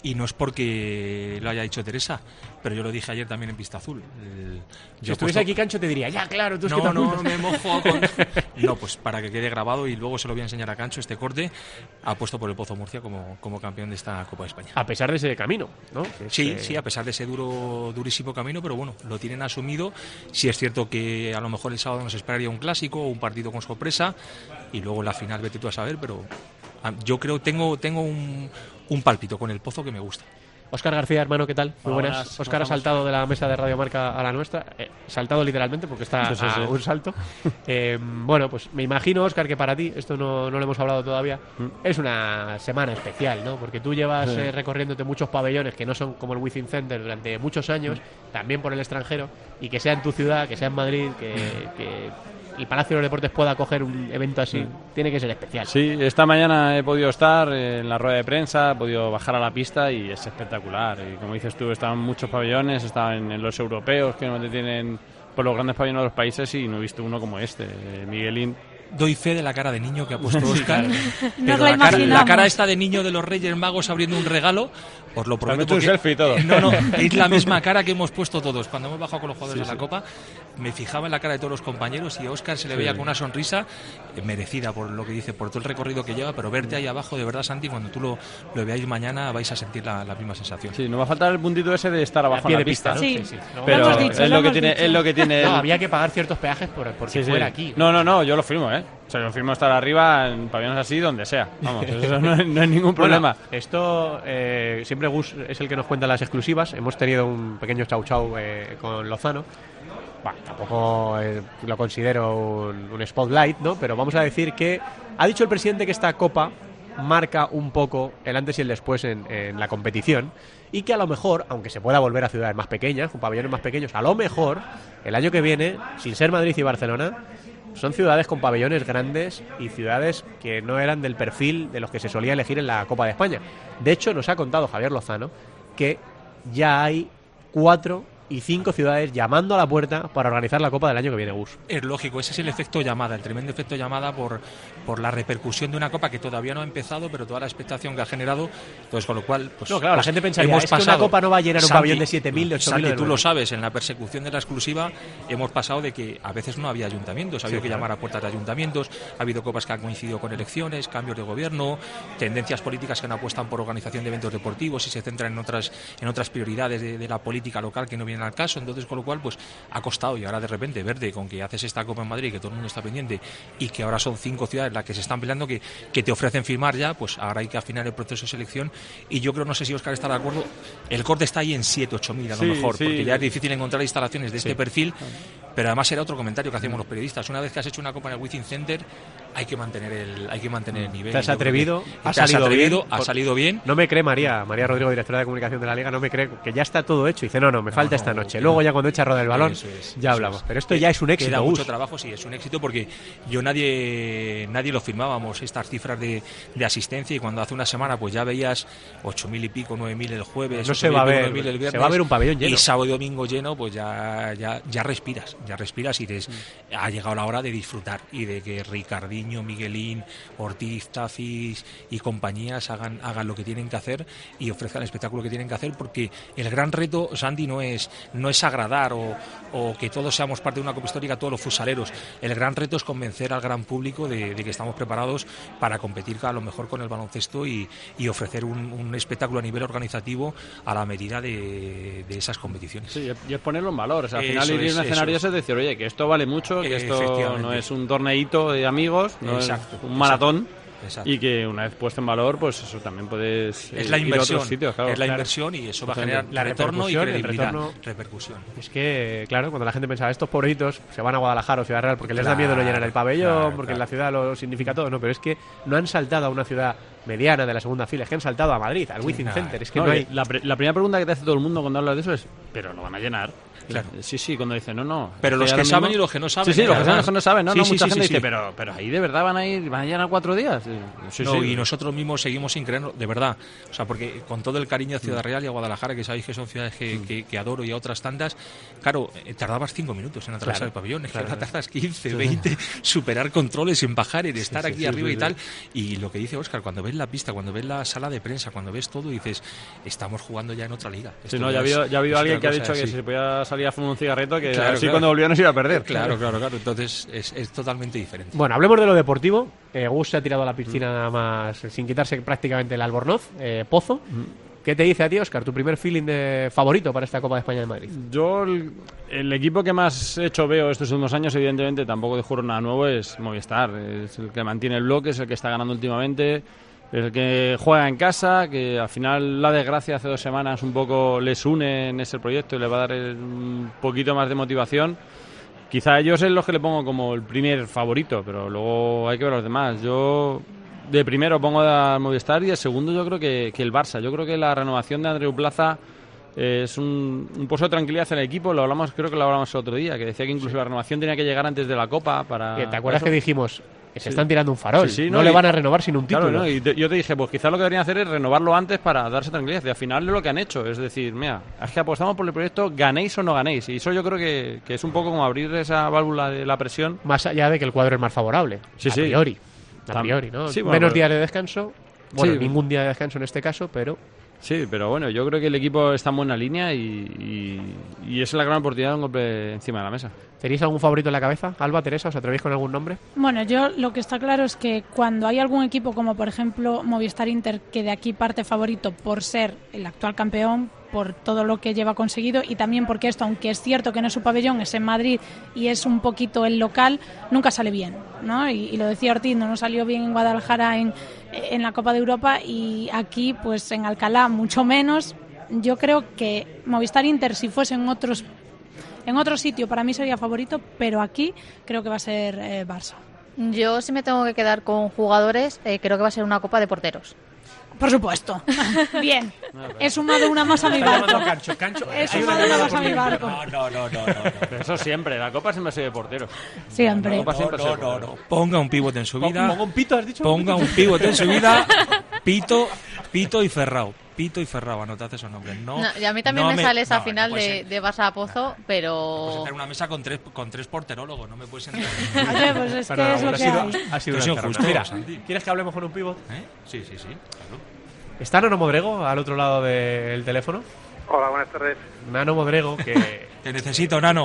Y no es porque lo haya dicho Teresa, pero yo lo dije ayer también en Pista Azul. El, si yo estuviese puesto... aquí, Cancho te diría, ya, claro, tú es no, que no, no me mojo con... No, pues para que quede grabado y luego se lo voy a enseñar a Cancho, este corte, apuesto por el Pozo Murcia como, como campeón de esta Copa de España. A pesar de ese camino, ¿no? Sí, este... sí, a pesar de ese duro, durísimo camino, pero bueno, lo tienen asumido. Sí es cierto que a lo mejor el sábado nos esperaría un clásico o un partido con sorpresa y luego la final vete tú a saber, pero yo creo, tengo, tengo un, un pálpito con el Pozo que me gusta. Óscar García, hermano, ¿qué tal? Muy buenas. buenas. Óscar ha saltado de la mesa de Radio Marca a la nuestra. Eh, saltado literalmente porque está sí, sí, a sí. un salto. Eh, bueno, pues me imagino, Óscar, que para ti, esto no, no lo hemos hablado todavía, mm. es una semana especial, ¿no? Porque tú llevas sí. eh, recorriéndote muchos pabellones que no son como el Wizzing Center durante muchos años, mm. también por el extranjero, y que sea en tu ciudad, que sea en Madrid, que... que el Palacio de los Deportes pueda acoger un evento así, sí. tiene que ser especial. Sí, esta mañana he podido estar en la rueda de prensa, he podido bajar a la pista y es espectacular. Y como dices tú, estaban muchos pabellones, estaban en los europeos que no tienen por los grandes pabellones de los países y no he visto uno como este, Miguelín. Doy fe de la cara de niño que ha puesto Óscar, Nos pero la, la, cara, la cara imaginamos. esta de niño de los Reyes Magos abriendo un regalo, os lo prometo. tu porque- selfie y todo. No, no, es la misma cara que hemos puesto todos. Cuando hemos bajado con los jugadores Sí, a la sí. Copa, me fijaba en la cara de todos los compañeros y a Óscar se le Sí. veía con una sonrisa eh, merecida por lo que dice, por todo el recorrido que lleva, pero verte ahí abajo, de verdad, Santi, cuando tú lo, lo veáis mañana vais a sentir la, la misma sensación. Sí, nos va a faltar el puntito ese de estar abajo pie en de la pista. pista, ¿no? Sí, Sí, sí. lo Pero hemos dicho, es, lo lo que hemos tiene, dicho. es lo que tiene... No, el- había que pagar ciertos peajes por, porque Sí, sí. fuera aquí. No, no, no, yo lo firmo, ¿eh? O sea, yo firmo estar arriba en pabellones así, donde sea. Vamos, eso no, es- no es ningún problema. Bueno, esto eh, siempre Gus es el que nos cuenta las exclusivas. Hemos tenido un pequeño chau chau eh, con Lozano. Bah, tampoco eh, lo considero un, un spotlight, ¿no? Pero vamos a decir que ha dicho el presidente que esta copa marca un poco el antes y el después en, en la competición y que a lo mejor, aunque se pueda volver a ciudades más pequeñas, con pabellones más pequeños, a lo mejor el año que viene, sin ser Madrid y Barcelona, son ciudades con pabellones grandes y ciudades que no eran del perfil de los que se solía elegir en la Copa de España. De hecho, nos ha contado Javier Lozano que ya hay cuatro y cinco ciudades llamando a la puerta para organizar la Copa del año que viene, Gus. Es lógico, ese es el efecto llamada, el tremendo efecto llamada por, por la repercusión de una Copa que todavía no ha empezado, pero toda la expectación que ha generado, entonces con lo cual... Pues, No, claro, la pues, gente pensaría, hemos es que una pasado- Copa no va a llenar un Santi, pabellón de siete mil, de ocho mil. Santi, tú lo sabes, en la persecución de la exclusiva hemos pasado de que a veces no había ayuntamientos, ha habido Sí, que claro. llamar a puertas de ayuntamientos, ha habido copas que han coincidido con elecciones, cambios de gobierno, tendencias políticas que no apuestan por organización de eventos deportivos y se centran en otras, en otras prioridades de, de la política local que no vienen al caso, entonces con lo cual pues ha costado y ahora de repente verde con que haces esta Copa en Madrid, que todo el mundo está pendiente y que ahora son cinco ciudades las que se están peleando que, que te ofrecen firmar ya, pues ahora hay que afinar el proceso de selección y yo creo, no sé si Óscar está de acuerdo, el corte está ahí en siete, ocho mil a lo Sí, mejor, sí. porque ya es difícil encontrar instalaciones de Sí. este perfil, pero además era otro comentario que hacemos los periodistas, una vez que has hecho una Copa en el Wizzing Center hay que mantener el, hay que mantener el nivel. Te has Yo creo atrevido, que- has te has salido atrevido, bien, ha por- salido bien. No me cree María, María Rodrigo, directora de comunicación de la Liga, no me cree que ya está todo hecho. Dice, no, no, me falta no, esta noche. que Luego no. ya cuando echa a rodar el balón, Eso es, ya eso hablamos. es. Pero esto ya es un éxito, Queda Gus. mucho trabajo, sí, es un éxito porque yo nadie nadie lo firmábamos, estas cifras de, de asistencia y cuando hace una semana pues ya veías ocho mil y pico, nueve mil el jueves, No se ocho mil va a y pico, ver, nueve mil el se viernes, va a ver un pabellón lleno. y sábado y domingo lleno, pues ya, ya, ya respiras, ya respiras y dices, ha llegado la hora de disfrutar y de que Ricardiño, Miguelín, Ortiz, Tafis y compañías hagan, hagan lo que tienen que hacer y ofrezcan el espectáculo que tienen que hacer porque el gran reto, Sandy, no es, no es agradar o, o que todos seamos parte de una Copa Histórica, todos los fusaleros. El gran reto es convencer al gran público de, de que estamos preparados para competir a lo mejor con el baloncesto y, y ofrecer un, un espectáculo a nivel organizativo a la medida de, de esas competiciones. Sí, y es ponerlo en valor. O sea, al final Eso ir a es, un eso escenario es. es decir, oye, que esto vale mucho, que esto Efectivamente. no es un torneito de amigos, no Exacto, es un maratón. Exacto. Y que una vez puesto en valor, pues eso también puedes Es eh, la ir a inversión, otros sitios, claro. es la Claro. inversión y eso va a Totalmente. generar La retorno y repercusión, el credibilidad. retorno. Repercusión. Es que, claro, cuando la gente pensaba, estos pobrecitos se van a Guadalajara o Ciudad Real porque les da Claro, miedo no llenar el pabellón, claro, porque claro. en la ciudad lo significa todo, no, pero es que no han saltado a una ciudad mediana de la segunda fila, es que han saltado a Madrid, al Wizzing nada. Center, es que No, no, y hay... la, pre- la primera pregunta que te hace todo el mundo cuando hablas de eso es, ¿pero lo van a llenar? Claro. Sí, sí, cuando dicen, no, no. Pero los que mismo... saben y los que no saben. Sí, sí, los que saben y los que no saben. No, sí, no, sí, mucha sí, gente sí, dice, sí. Pero, pero ahí de verdad van a ir, van a llegar a cuatro días. Sí, no, sí. Y nosotros mismos seguimos sin creerlo, de verdad. O sea, porque con todo el cariño a Ciudad Real y a Guadalajara, que sabéis que son ciudades que, mm. que, que adoro, y a otras tantas, claro, eh, tardabas cinco minutos en atravesar claro, el pabellón, es claro, que ahora tardas quince, veinte, superar controles, en bajar, en estar sí, sí, aquí sí, arriba sí, y sí. tal. Y lo que dice Óscar, cuando ves la pista, cuando ves la sala de prensa, cuando ves todo, dices, estamos jugando ya en otra liga. Sí, no, ya ha habido, ya ha habido alguien que ha dicho que si se podía salir a fumar un cigarrito, que claro, así claro. cuando volvió nos iba a perder. Claro, claro, claro. Entonces es, es totalmente diferente. Bueno, hablemos de lo deportivo. Eh, Gus se ha tirado a la piscina mm. nada más, sin quitarse prácticamente el albornoz. Eh, Pozo. Mm. ¿Qué te dice a ti, Óscar, tu primer feeling de favorito para esta Copa de España de Madrid? Yo, el, el equipo que más hecho veo estos últimos años, evidentemente, tampoco de juro nada nuevo, es Movistar. Es el que mantiene el bloque, es el que está ganando últimamente. El que juega en casa, que al final la desgracia hace dos semanas un poco les une en ese proyecto y le va a dar un poquito más de motivación. Quizá ellos es los que le pongo como el primer favorito, pero luego hay que ver los demás. Yo de primero pongo a Movistar y de segundo yo creo que, que el Barça. Yo creo que la renovación de Andreu Plaza es un, un pozo de tranquilidad en el equipo. Lo hablamos, creo que lo hablamos el otro día, que decía que incluso sí. la renovación tenía que llegar antes de la Copa. Para ¿Te acuerdas eso? Que dijimos que se sí. están tirando un farol? Sí, sí, no, no le y, van a renovar sin un título. Claro, ¿no? Y te, yo te dije, pues quizás lo que deberían hacer es renovarlo antes para darse tranquilidad. Y al final es lo que han hecho. Es decir, mira, es que apostamos por el proyecto, ganéis o no ganéis. Y eso yo creo que, que es un poco como abrir esa válvula de la presión. Más allá de que el cuadro es más favorable. Sí, a sí. priori. A priori, ¿no? Sí, bueno, Menos pero... días de descanso. Bueno, sí. ningún día de descanso en este caso, pero... Sí, pero bueno, yo creo que el equipo está en buena línea y, y, y es la gran oportunidad de un golpe encima de la mesa. ¿Tenéis algún favorito en la cabeza? Alba, Teresa, ¿os atrevéis con algún nombre? Bueno, yo lo que está claro es que cuando hay algún equipo como por ejemplo Movistar Inter, que de aquí parte favorito por ser el actual campeón, por todo lo que lleva conseguido y también porque esto, aunque es cierto que no es su pabellón, es en Madrid y es un poquito el local, nunca sale bien, ¿no? Y, y lo decía Ortiz, no nos salió bien en Guadalajara en, en la Copa de Europa y aquí pues en Alcalá mucho menos. Yo creo que Movistar Inter, si fuese en otros en otro sitio, para mí sería favorito, pero aquí creo que va a ser eh, Barça. Yo, si me tengo que quedar con jugadores, eh, creo que va a ser una Copa de porteros. Por supuesto. Bien. He sumado una más a mi barco. Cancho, cancho. He sumado una más a mi barco. No, no, no, no, no. Pero eso siempre. La Copa siempre ha sido de portero. Siempre. La Copa siempre no, no, no, no. Ponga un pivote en su vida. ¿Ponga un pito, has dicho? Ponga un pivote en su vida. Pito, Pito y Ferrao. Pito y Ferrao, anotad esos nombres. No, no, y a mí también no me, me sale esa no, final no de, de Barça a Pozo, no, pero... No puedes entrar en una mesa con tres, con tres porterólogos, no me puedes entrar. Oye, pues es que es lo que hay. Ha sido una injusto. Mira, ¿quieres que hablemos con un pivot? ¿Eh? Sí, sí, sí, claro. ¿Está Nano Modrego al otro lado del teléfono? Hola, buenas tardes. Nano Modrego, que... Te necesito, Nano.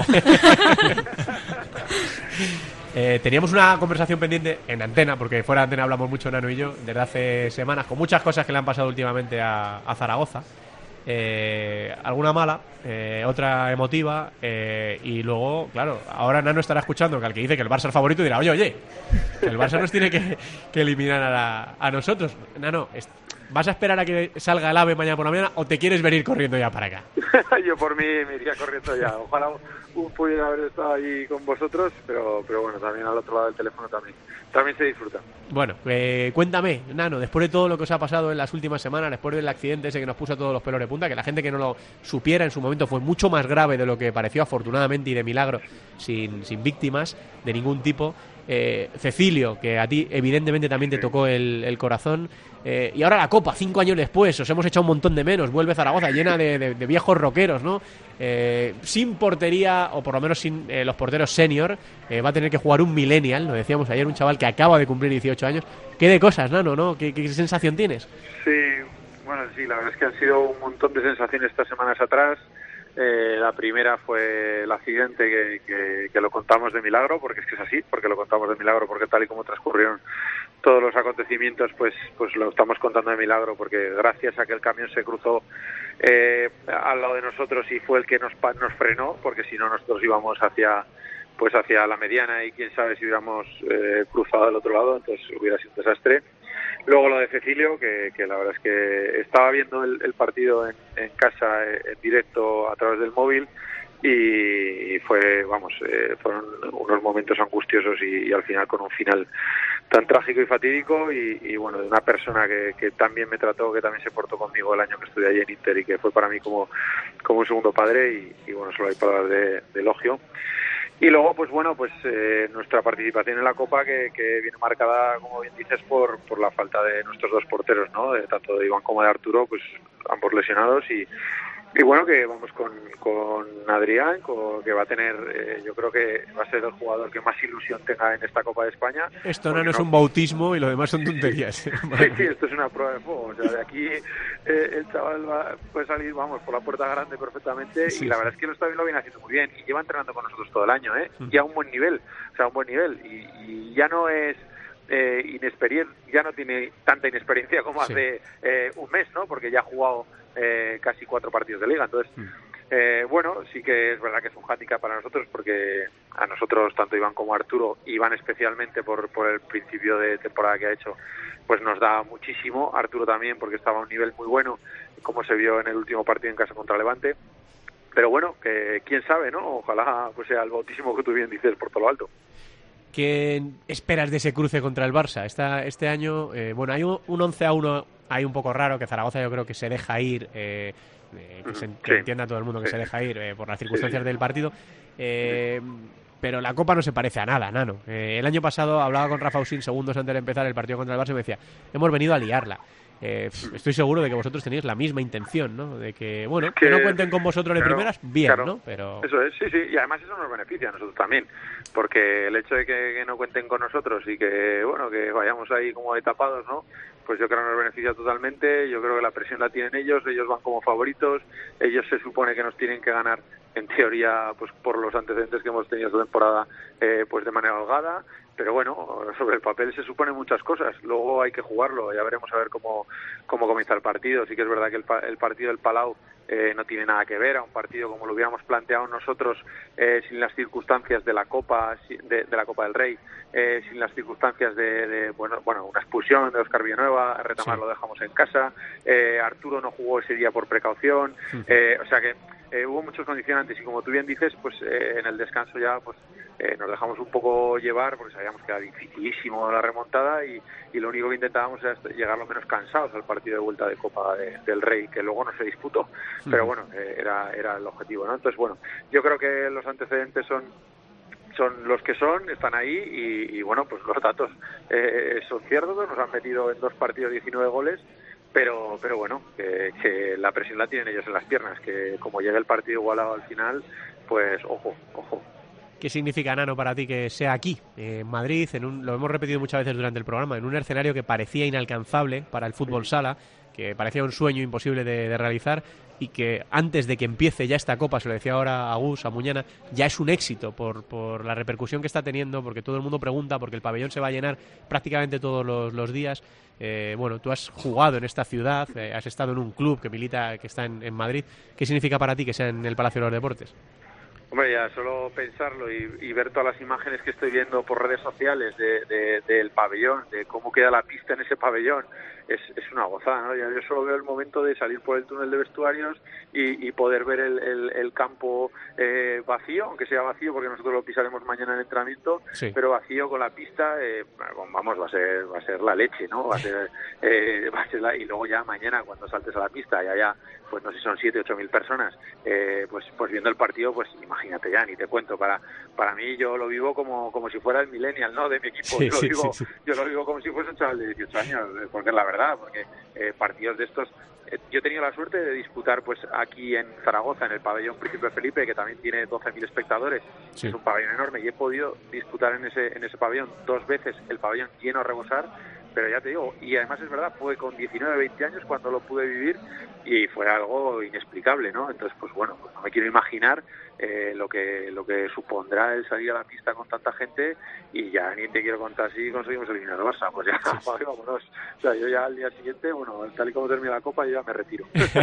eh, teníamos una conversación pendiente en antena, porque fuera de antena hablamos mucho Nano y yo, desde hace semanas, con muchas cosas que le han pasado últimamente a, a Zaragoza. Eh, alguna mala, eh, otra emotiva, eh, y luego, claro, ahora Nano estará escuchando que al que dice que el Barça es favorito dirá, oye, oye, que el Barça nos tiene que, que eliminar a, la, a nosotros. Nano, ¿vas a esperar a que salga el AVE mañana por la mañana o te quieres venir corriendo ya para acá? Yo por mí me iría corriendo ya. Ojalá pudiera haber estado ahí con vosotros, pero pero bueno, también al otro lado del teléfono también también se disfruta. Bueno, eh, cuéntame, Nano, después de todo lo que os ha pasado en las últimas semanas, después del accidente ese que nos puso a todos los pelos de punta, que la gente que no lo supiera en su momento fue mucho más grave de lo que pareció, afortunadamente y de milagro, sin, sin víctimas de ningún tipo. Eh, Cecilio, que a ti evidentemente también te tocó el, el corazón, eh, y ahora la Copa, cinco años después, os hemos echado un montón de menos, vuelve Zaragoza llena de, de, de viejos rockeros, ¿no? Eh, sin portería, o por lo menos sin eh, los porteros senior, eh, va a tener que jugar un millennial, lo decíamos ayer, un chaval que acaba de cumplir dieciocho años. ¿Qué de cosas, Nano, no? ¿Qué, qué sensación tienes? Sí, bueno, sí, la verdad es que han sido un montón de sensaciones estas semanas atrás. Eh, la primera fue el accidente que, que, que lo contamos de milagro, porque es que es así, porque lo contamos de milagro, porque tal y como transcurrieron todos los acontecimientos, pues pues lo estamos contando de milagro, porque gracias a que el camión se cruzó eh, al lado de nosotros y fue el que nos nos frenó, porque si no nosotros íbamos hacia pues hacia la mediana y quién sabe si hubiéramos eh, cruzado al otro lado, entonces hubiera sido un desastre. Luego lo de Cecilio, que, que la verdad es que estaba viendo el, el partido en, en casa, en directo, a través del móvil, y fue, vamos, eh, fueron unos momentos angustiosos y, y al final con un final tan trágico y fatídico y, y bueno, de una persona que, que también me trató, que también se portó conmigo el año que estudié allí en Inter y que fue para mí como, como un segundo padre y, y bueno, solo hay palabras de, de elogio. Y luego, pues bueno, pues eh, nuestra participación en la Copa que, que viene marcada, como bien dices, por, por la falta de nuestros dos porteros, ¿no? De, tanto de Iván como de Arturo, pues ambos lesionados y Y bueno, que vamos con, con Adrián, con, que va a tener, eh, yo creo que va a ser el jugador que más ilusión tenga en esta Copa de España. Esto no, no es un bautismo y lo demás son tonterías. Sí, sí, esto es una prueba de fuego. O sea, de aquí eh, el chaval va, puede salir, vamos, por la puerta grande perfectamente Sí, y la sí. verdad es que lo está lo viene haciendo muy bien y lleva entrenando con nosotros todo el año, ¿eh? Y a un buen nivel, o sea, a un buen nivel. Y, y ya no es... Eh, inexperien- ya no tiene tanta inexperiencia como Sí. hace eh, un mes, ¿no? Porque ya ha jugado eh, casi cuatro partidos de liga. Entonces, eh, bueno, sí que es verdad que es un hándicap para nosotros porque a nosotros, tanto Iván como Arturo, Iván especialmente por, por el principio de temporada que ha hecho, pues nos da muchísimo. Arturo también porque estaba a un nivel muy bueno, como se vio en el último partido en casa contra Levante. Pero bueno, que quién sabe, ¿no? Ojalá pues sea el bautismo que tú bien dices por todo lo alto. ¿Qué esperas de ese cruce contra el Barça? Esta, este año, eh, bueno, hay un, un once a uno ahí un poco raro, que Zaragoza yo creo que se deja ir, eh, eh, que, se, que Sí. entienda todo el mundo que Sí. se deja ir eh, por las circunstancias Sí, sí. del partido. Eh, pero la Copa no se parece a nada, Nano. Eh, el año pasado hablaba con Rafa Usín segundos antes de empezar el partido contra el Barça y me decía, hemos venido a liarla. Eh, estoy seguro de que vosotros tenéis la misma intención, ¿no? De que, bueno, que, Que- no cuenten con vosotros de claro, primeras, bien, claro. ¿no? Pero Eso es, sí, sí, y además eso nos beneficia a nosotros también, porque el hecho de que, que no cuenten con nosotros y que, bueno, que vayamos ahí como de tapados, ¿no? Pues yo creo que nos beneficia totalmente, yo creo que la presión la tienen ellos, ellos van como favoritos, ellos se supone que nos tienen que ganar, en teoría, pues por los antecedentes que hemos tenido esta temporada, eh, pues de manera holgada, pero bueno, sobre el papel se suponen muchas cosas, luego hay que jugarlo, ya veremos a ver cómo, cómo comienza el partido. Sí que es verdad que el, pa- el partido del Palau eh, no tiene nada que ver a un partido como lo hubiéramos planteado nosotros, eh, sin las circunstancias de la Copa si- de, de la Copa del Rey, eh, sin las circunstancias de, de, bueno, bueno, una expulsión de Óscar Villanueva, Retamar Sí. lo dejamos en casa, eh, Arturo no jugó ese día por precaución, eh, o sea que eh, hubo muchos condicionantes y como tú bien dices, pues eh, en el descanso ya pues eh, nos dejamos un poco llevar porque sabíamos que era dificilísimo la remontada y, y lo único que intentábamos era llegar lo menos cansados al partido de vuelta de Copa de- del Rey, que luego no se disputó, pero bueno, eh, era, era el objetivo, ¿no? Entonces, bueno, yo creo que los antecedentes son son los que son, están ahí y, y bueno, pues los datos eh, son ciertos, nos han metido en dos partidos diecinueve goles, pero pero bueno, que, que la presión la tienen ellos en las piernas, que como llegue el partido igualado al final, pues ojo, ojo. ¿qué significa, Nano, para ti que sea aquí, eh, en Madrid, en un, lo hemos repetido muchas veces durante el programa, en un escenario que parecía inalcanzable para el fútbol sala, que parecía un sueño imposible de, de realizar y que antes de que empiece ya esta Copa, se lo decía ahora a Gus, a Muñana, ya es un éxito por, por la repercusión que está teniendo, porque todo el mundo pregunta, porque el pabellón se va a llenar prácticamente todos los, los días. Eh, bueno, tú has jugado en esta ciudad, eh, has estado en un club que milita, que está en, en Madrid. ¿Qué significa para ti que sea en el Palacio de los Deportes? Hombre, ya solo pensarlo y, y ver todas las imágenes que estoy viendo por redes sociales de, de- del pabellón, de cómo queda la pista en ese pabellón, es, es una gozada, ¿no? Yo, yo solo veo el momento de salir por el túnel de vestuarios y, y poder ver el, el- el campo eh, vacío, aunque sea vacío porque nosotros lo pisaremos mañana en el entrenamiento, Sí. pero vacío con la pista, eh, bueno, vamos, va a ser va a ser la leche, ¿no? Va a ser, eh, va a ser la, y luego ya mañana cuando saltes a la pista, ya ya, pues no sé si son siete, ocho mil personas, eh, pues pues viendo el partido, pues imagínate ya, ni te cuento, para para mí yo lo vivo como como si fuera el millennial, ¿no? De mi equipo, Sí, yo, lo sí, vivo, sí, sí. yo lo vivo como si fuese un chaval de dieciocho años, eh, porque es la verdad, porque eh, partidos de estos, eh, yo he tenido la suerte de disputar pues aquí en Zaragoza, en el pabellón Príncipe Felipe, que también tiene doce mil espectadores, Sí. es un pabellón enorme, y he podido disputar en ese en ese pabellón dos veces el pabellón lleno a rebosar, pero ya te digo, y además es verdad, fue con diecinueve, veinte años cuando lo pude vivir y fue algo inexplicable, ¿no? Entonces, pues bueno, pues no me quiero imaginar eh, lo que lo que supondrá el salir a la pista con tanta gente y ya ni te quiero contar si conseguimos eliminar al Barça, pues ya, vámonos. O sea, yo ya al día siguiente, bueno, tal y como termina la Copa, yo ya me retiro.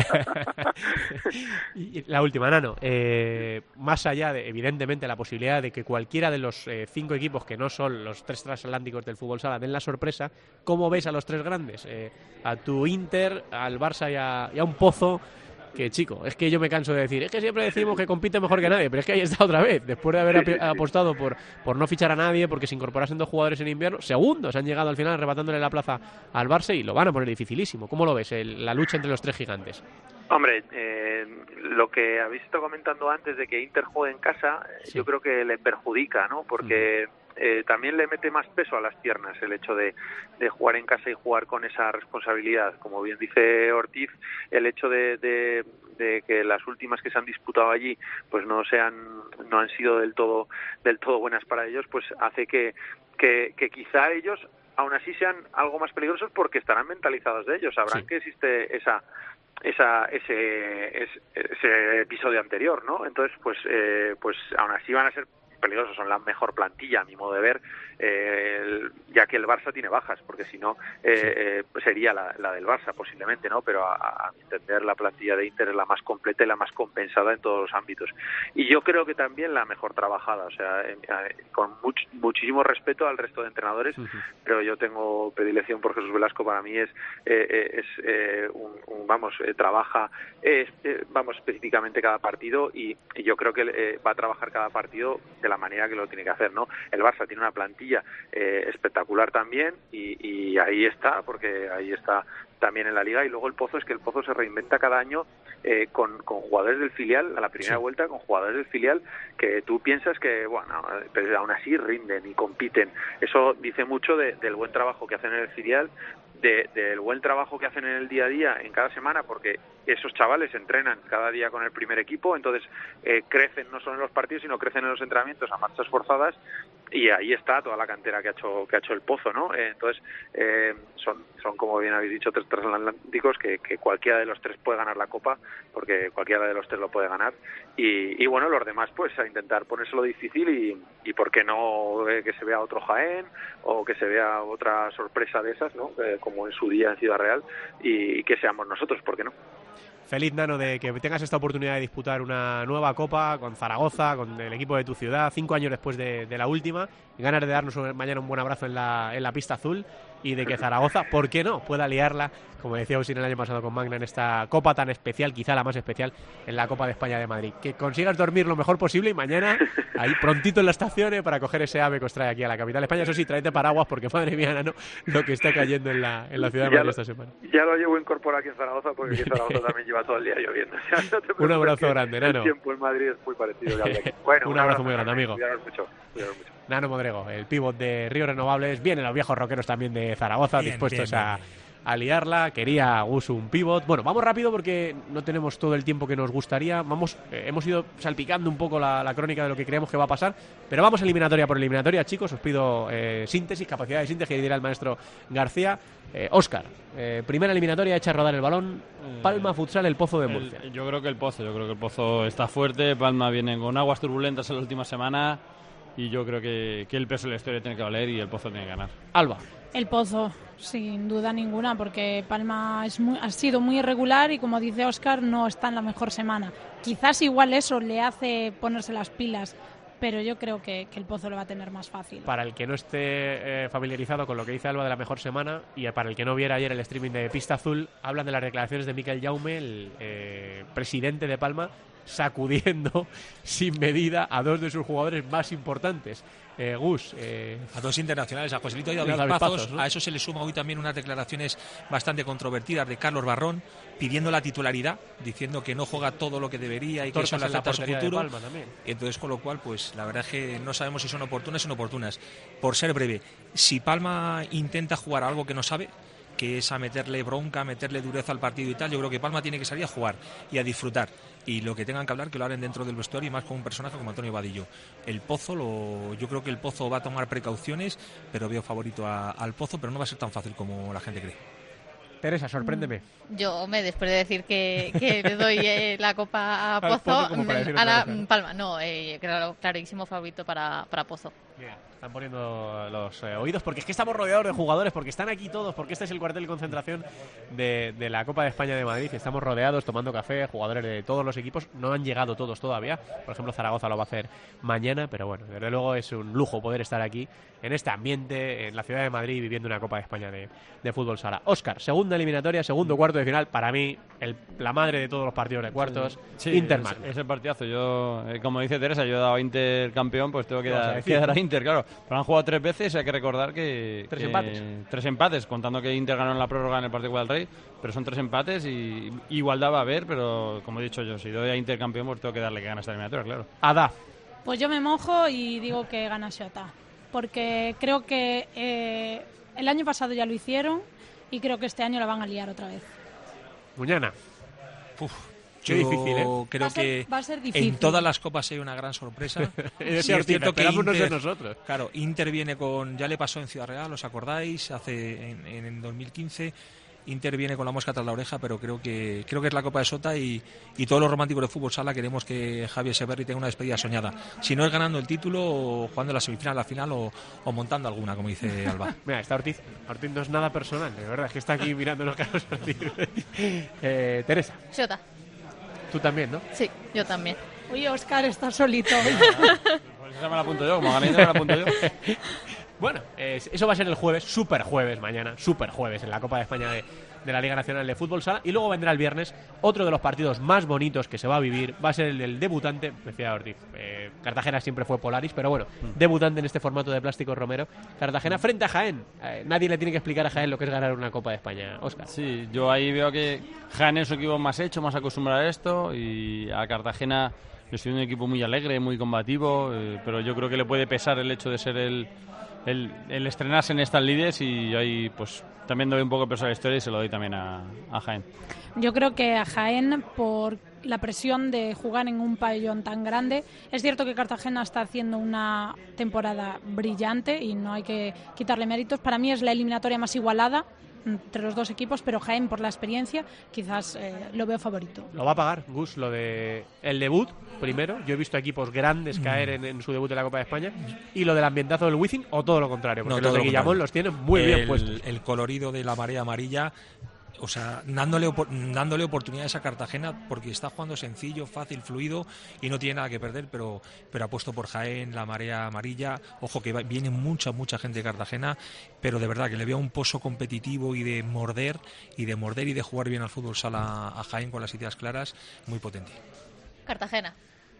Y la última, Nano, eh, más allá de, evidentemente, la posibilidad de que cualquiera de los eh, cinco equipos que no son los tres transatlánticos del fútbol sala den la sorpresa, ¿cómo ves a los tres grandes? Eh, a tu Inter, al Barça y a, y a un Pozo que chico, es que yo me canso de decir, es que siempre decimos que compite mejor que nadie, pero es que ahí está otra vez, después de haber ap apostado por, por no fichar a nadie, porque se incorporasen dos jugadores en invierno, segundos han llegado al final arrebatándole la plaza al Barça y lo van a poner dificilísimo. ¿Cómo lo ves, el, la lucha entre los tres gigantes? Hombre, eh, lo que habéis estado comentando antes de que Inter juegue en casa, sí. yo creo que le perjudica, ¿no? Porque eh, también le mete más peso a las piernas el hecho de, de jugar en casa y jugar con esa responsabilidad. Como bien dice Ortiz, el hecho de, de, de que las últimas que se han disputado allí, pues no sean, no han sido del todo, del todo buenas para ellos, pues hace que, que, que quizá ellos aún así sean algo más peligrosos porque estarán mentalizados de ellos, sabrán sí. que existe esa esa ese, ese ese episodio anterior, ¿no? Entonces, pues eh, pues aún así van a ser peligrosos, son la mejor plantilla a mi modo de ver, eh, el, ya que el Barça tiene bajas, porque si no eh, eh, sería la, la del Barça posiblemente, ¿no? Pero a, a mi entender la plantilla de Inter es la más completa y la más compensada en todos los ámbitos. Y yo creo que también la mejor trabajada, o sea, eh, eh, con much, muchísimo respeto al resto de entrenadores, uh-huh. pero yo tengo predilección por Jesús Velasco, para mí es eh, es eh, un, un, vamos, eh, trabaja eh, eh, vamos, específicamente cada partido y, y yo creo que eh, va a trabajar cada partido de la manera que lo tiene que hacer, ¿no? El Barça tiene una plantilla eh, espectacular también y, y ahí está, porque ahí está también en la Liga, y luego el Pozo es que el Pozo se reinventa cada año eh, con, con jugadores del filial, a la primera sí. vuelta con jugadores del filial que tú piensas que, bueno, pero aún así rinden y compiten. Eso dice mucho de, del buen trabajo que hacen en el filial, de, del buen trabajo que hacen en el día a día, en cada semana, porque esos chavales entrenan cada día con el primer equipo, entonces eh, crecen no solo en los partidos, sino crecen en los entrenamientos a marchas forzadas, y ahí está toda la cantera que ha hecho que ha hecho el Pozo, ¿no? Eh, entonces eh, son son como bien habéis dicho tres transatlánticos que, que cualquiera de los tres puede ganar la Copa, porque cualquiera de los tres lo puede ganar, y, y bueno, los demás pues a intentar ponérselo difícil y, y por qué no eh, que se vea otro Jaén o que se vea otra sorpresa de esas, ¿no? Eh, como en su día en Ciudad Real, y, y que seamos nosotros, ¿por qué no? Feliz, Nano, de que tengas esta oportunidad de disputar una nueva Copa con Zaragoza, con el equipo de tu ciudad, cinco años después de, de la última, y ganas de darnos mañana un buen abrazo en la, en la pista azul, y de que Zaragoza, ¿por qué no?, pueda liarla, como decía Usín el año pasado con Magna, en esta Copa tan especial, quizá la más especial, en la Copa de España de Madrid. Que consigas dormir lo mejor posible y mañana, ahí prontito en la estación, eh, para coger ese ave que os trae aquí a la capital de España. Eso sí, tráete paraguas, porque madre mía, Nano, lo que está cayendo en la, en la ciudad de Madrid lo, esta semana. Ya lo llevo incorporado aquí en Zaragoza, porque aquí en Zaragoza también lleva todo el día lloviendo. O sea, no un abrazo grande, Nano. El tiempo en Madrid es muy parecido que aquí. Bueno, un, un abrazo muy grande, amigo. Cuidaros mucho, cuidaros mucho. Nano Modrego, el pívot de Ríos Renovables, vienen los viejos rockeros también de Zaragoza, bien, dispuestos bien, a, bien. a liarla. Quería Gus un pívot. Bueno, vamos rápido porque no tenemos todo el tiempo que nos gustaría. Vamos, eh, hemos ido salpicando un poco la, la crónica de lo que creemos que va a pasar, pero vamos eliminatoria por eliminatoria, chicos. Os pido eh, síntesis, capacidad de síntesis, que dirá el maestro García. Eh, Óscar, eh, primera eliminatoria, echa a rodar el balón. Palma Futsal, el Pozo de Murcia. El, yo creo que el Pozo, yo creo que el Pozo está fuerte. Palma viene con aguas turbulentas en la última semana. Y yo creo que, que el peso de la historia tiene que valer y el Pozo tiene que ganar. Alba. El Pozo, sin duda ninguna, porque Palma es muy, ha sido muy irregular y, como dice Óscar, no está en la mejor semana. Quizás igual eso le hace ponerse las pilas, pero yo creo que, que el Pozo lo va a tener más fácil. Para el que no esté eh, familiarizado con lo que dice Alba de la mejor semana, y para el que no viera ayer el streaming de Pista Azul, hablan de las declaraciones de Miquel Jaume, el eh, presidente de Palma, sacudiendo sin medida a dos de sus jugadores más importantes. Eh, Gus, eh, a dos internacionales, a Joselito y a David Pazos, Pazos, ¿no? A eso se le suma hoy también unas declaraciones bastante controvertidas de Carlos Barrón, pidiendo la titularidad, diciendo que no juega todo lo que debería y que eso le afecta a su futuro. Entonces, con lo cual, pues la verdad es que no sabemos si son oportunas o no oportunas. Por ser breve, si Palma intenta jugar algo que no sabe, que es a meterle bronca, a meterle dureza al partido y tal, yo creo que Palma tiene que salir a jugar y a disfrutar, y lo que tengan que hablar, que lo hablen dentro del vestuario, y más con un personaje como Antonio Vadillo. El Pozo, lo, yo creo que el Pozo va a tomar precauciones, pero veo favorito a, al Pozo, pero no va a ser tan fácil como la gente cree. Teresa, sorpréndeme. Yo, me después de decir que, que le doy eh, la copa a Pozo, Pozo a la Palma, no, eh, claro, clarísimo favorito para, para Pozo. Mira, están poniendo los eh, oídos porque es que estamos rodeados de jugadores, porque están aquí todos, porque este es el cuartel de concentración de, de la Copa de España de Madrid. Estamos rodeados tomando café, jugadores de todos los equipos. No han llegado todos todavía. Por ejemplo, Zaragoza lo va a hacer mañana, pero bueno, desde luego es un lujo poder estar aquí en este ambiente, en la ciudad de Madrid, viviendo una Copa de España de, de fútbol sala. Óscar, segunda eliminatoria, segundo cuarto de final. Para mí, el, la madre de todos los partidos de cuartos, sí, Inter es, Magna. es el partidazo. Yo, eh, como dice Teresa, yo he dado a Inter campeón, pues tengo que, dar, decir, que dar a ¿no? Inter, claro. Pero han jugado tres veces, hay que recordar que... Tres que, empates. Tres empates, contando que Inter ganó en la prórroga en el partido del Rey, pero son tres empates y igualdad va a haber, pero como he dicho yo, si doy a Inter campeón, pues tengo que darle que gane esta eliminatoria, claro. Ada. Pues yo me mojo y digo que gana Xota, porque creo que eh, el año pasado ya lo hicieron y creo que este año la van a liar otra vez. Muñana. Uf, Qué yo difícil, ¿eh? creo Va a ser- que va a ser difícil. en todas las copas hay una gran sorpresa. Es Sí, es cierto que esperamos no ser Inter, nosotros. claro, Inter viene con, ya le pasó en Ciudad Real, ¿os acordáis? Hace en, en, en dos mil quince. Inter viene con la mosca tras la oreja, pero creo que creo que es la Copa de Sota y, y todos los románticos de fútbol sala queremos que Javier Severri tenga una despedida soñada. Si no es ganando el título, o jugando la semifinal, la final o, o montando alguna, como dice Alba. Mira, está Ortiz. Ortiz no es nada personal, de verdad, es que está aquí mirando los Carlos Ortiz. eh, Teresa, Xota. tú también, ¿no? Sí, yo también. Oye, Óscar está solito. Pues esa me la apunto yo, como gané me la apunto yo. Bueno, eh, eso va a ser el jueves, super jueves mañana, super jueves en la Copa de España de, de la Liga Nacional de Fútbol Sala. Y luego vendrá el viernes otro de los partidos más bonitos que se va a vivir. Va a ser el del debutante, decía Ortiz. Eh, Cartagena siempre fue Polaris, pero bueno, debutante en este formato de plástico Romero. Cartagena frente a Jaén. Eh, nadie le tiene que explicar a Jaén lo que es ganar una Copa de España. Óscar. Sí, yo ahí veo que Jaén es un equipo más hecho, más acostumbrado a esto, y a Cartagena es un equipo muy alegre, muy combativo, eh, pero yo creo que le puede pesar el hecho de ser el, el, el estrenarse en estas lides, y ahí pues también doy un poco de peso a la historia y se lo doy también a, a Jaén. Yo creo que a Jaén, por la presión de jugar en un pabellón tan grande, es cierto que Cartagena está haciendo una temporada brillante y no hay que quitarle méritos. Para mí es la eliminatoria más igualada entre los dos equipos, pero Jaén, por la experiencia, quizás eh, lo veo favorito. Lo va a pagar, Gus, lo de el debut, primero. Yo he visto equipos grandes caer en, en su debut de la Copa de España. Y lo del ambientazo del Wizzing, o todo lo contrario, porque No, los todo de lo Guillamón contrario. los tienen muy el, bien puestos. El colorido de la marea amarilla, o sea, dándole, opor- dándole oportunidades a Cartagena, porque está jugando sencillo, fácil, fluido y no tiene nada que perder, pero, pero apuesto por Jaén, la marea amarilla. Ojo que va- viene mucha, mucha gente de Cartagena, pero de verdad que le veo un pozo competitivo y de morder, y de morder y de jugar bien al fútbol sala a Jaén con las ideas claras, muy potente. Cartagena.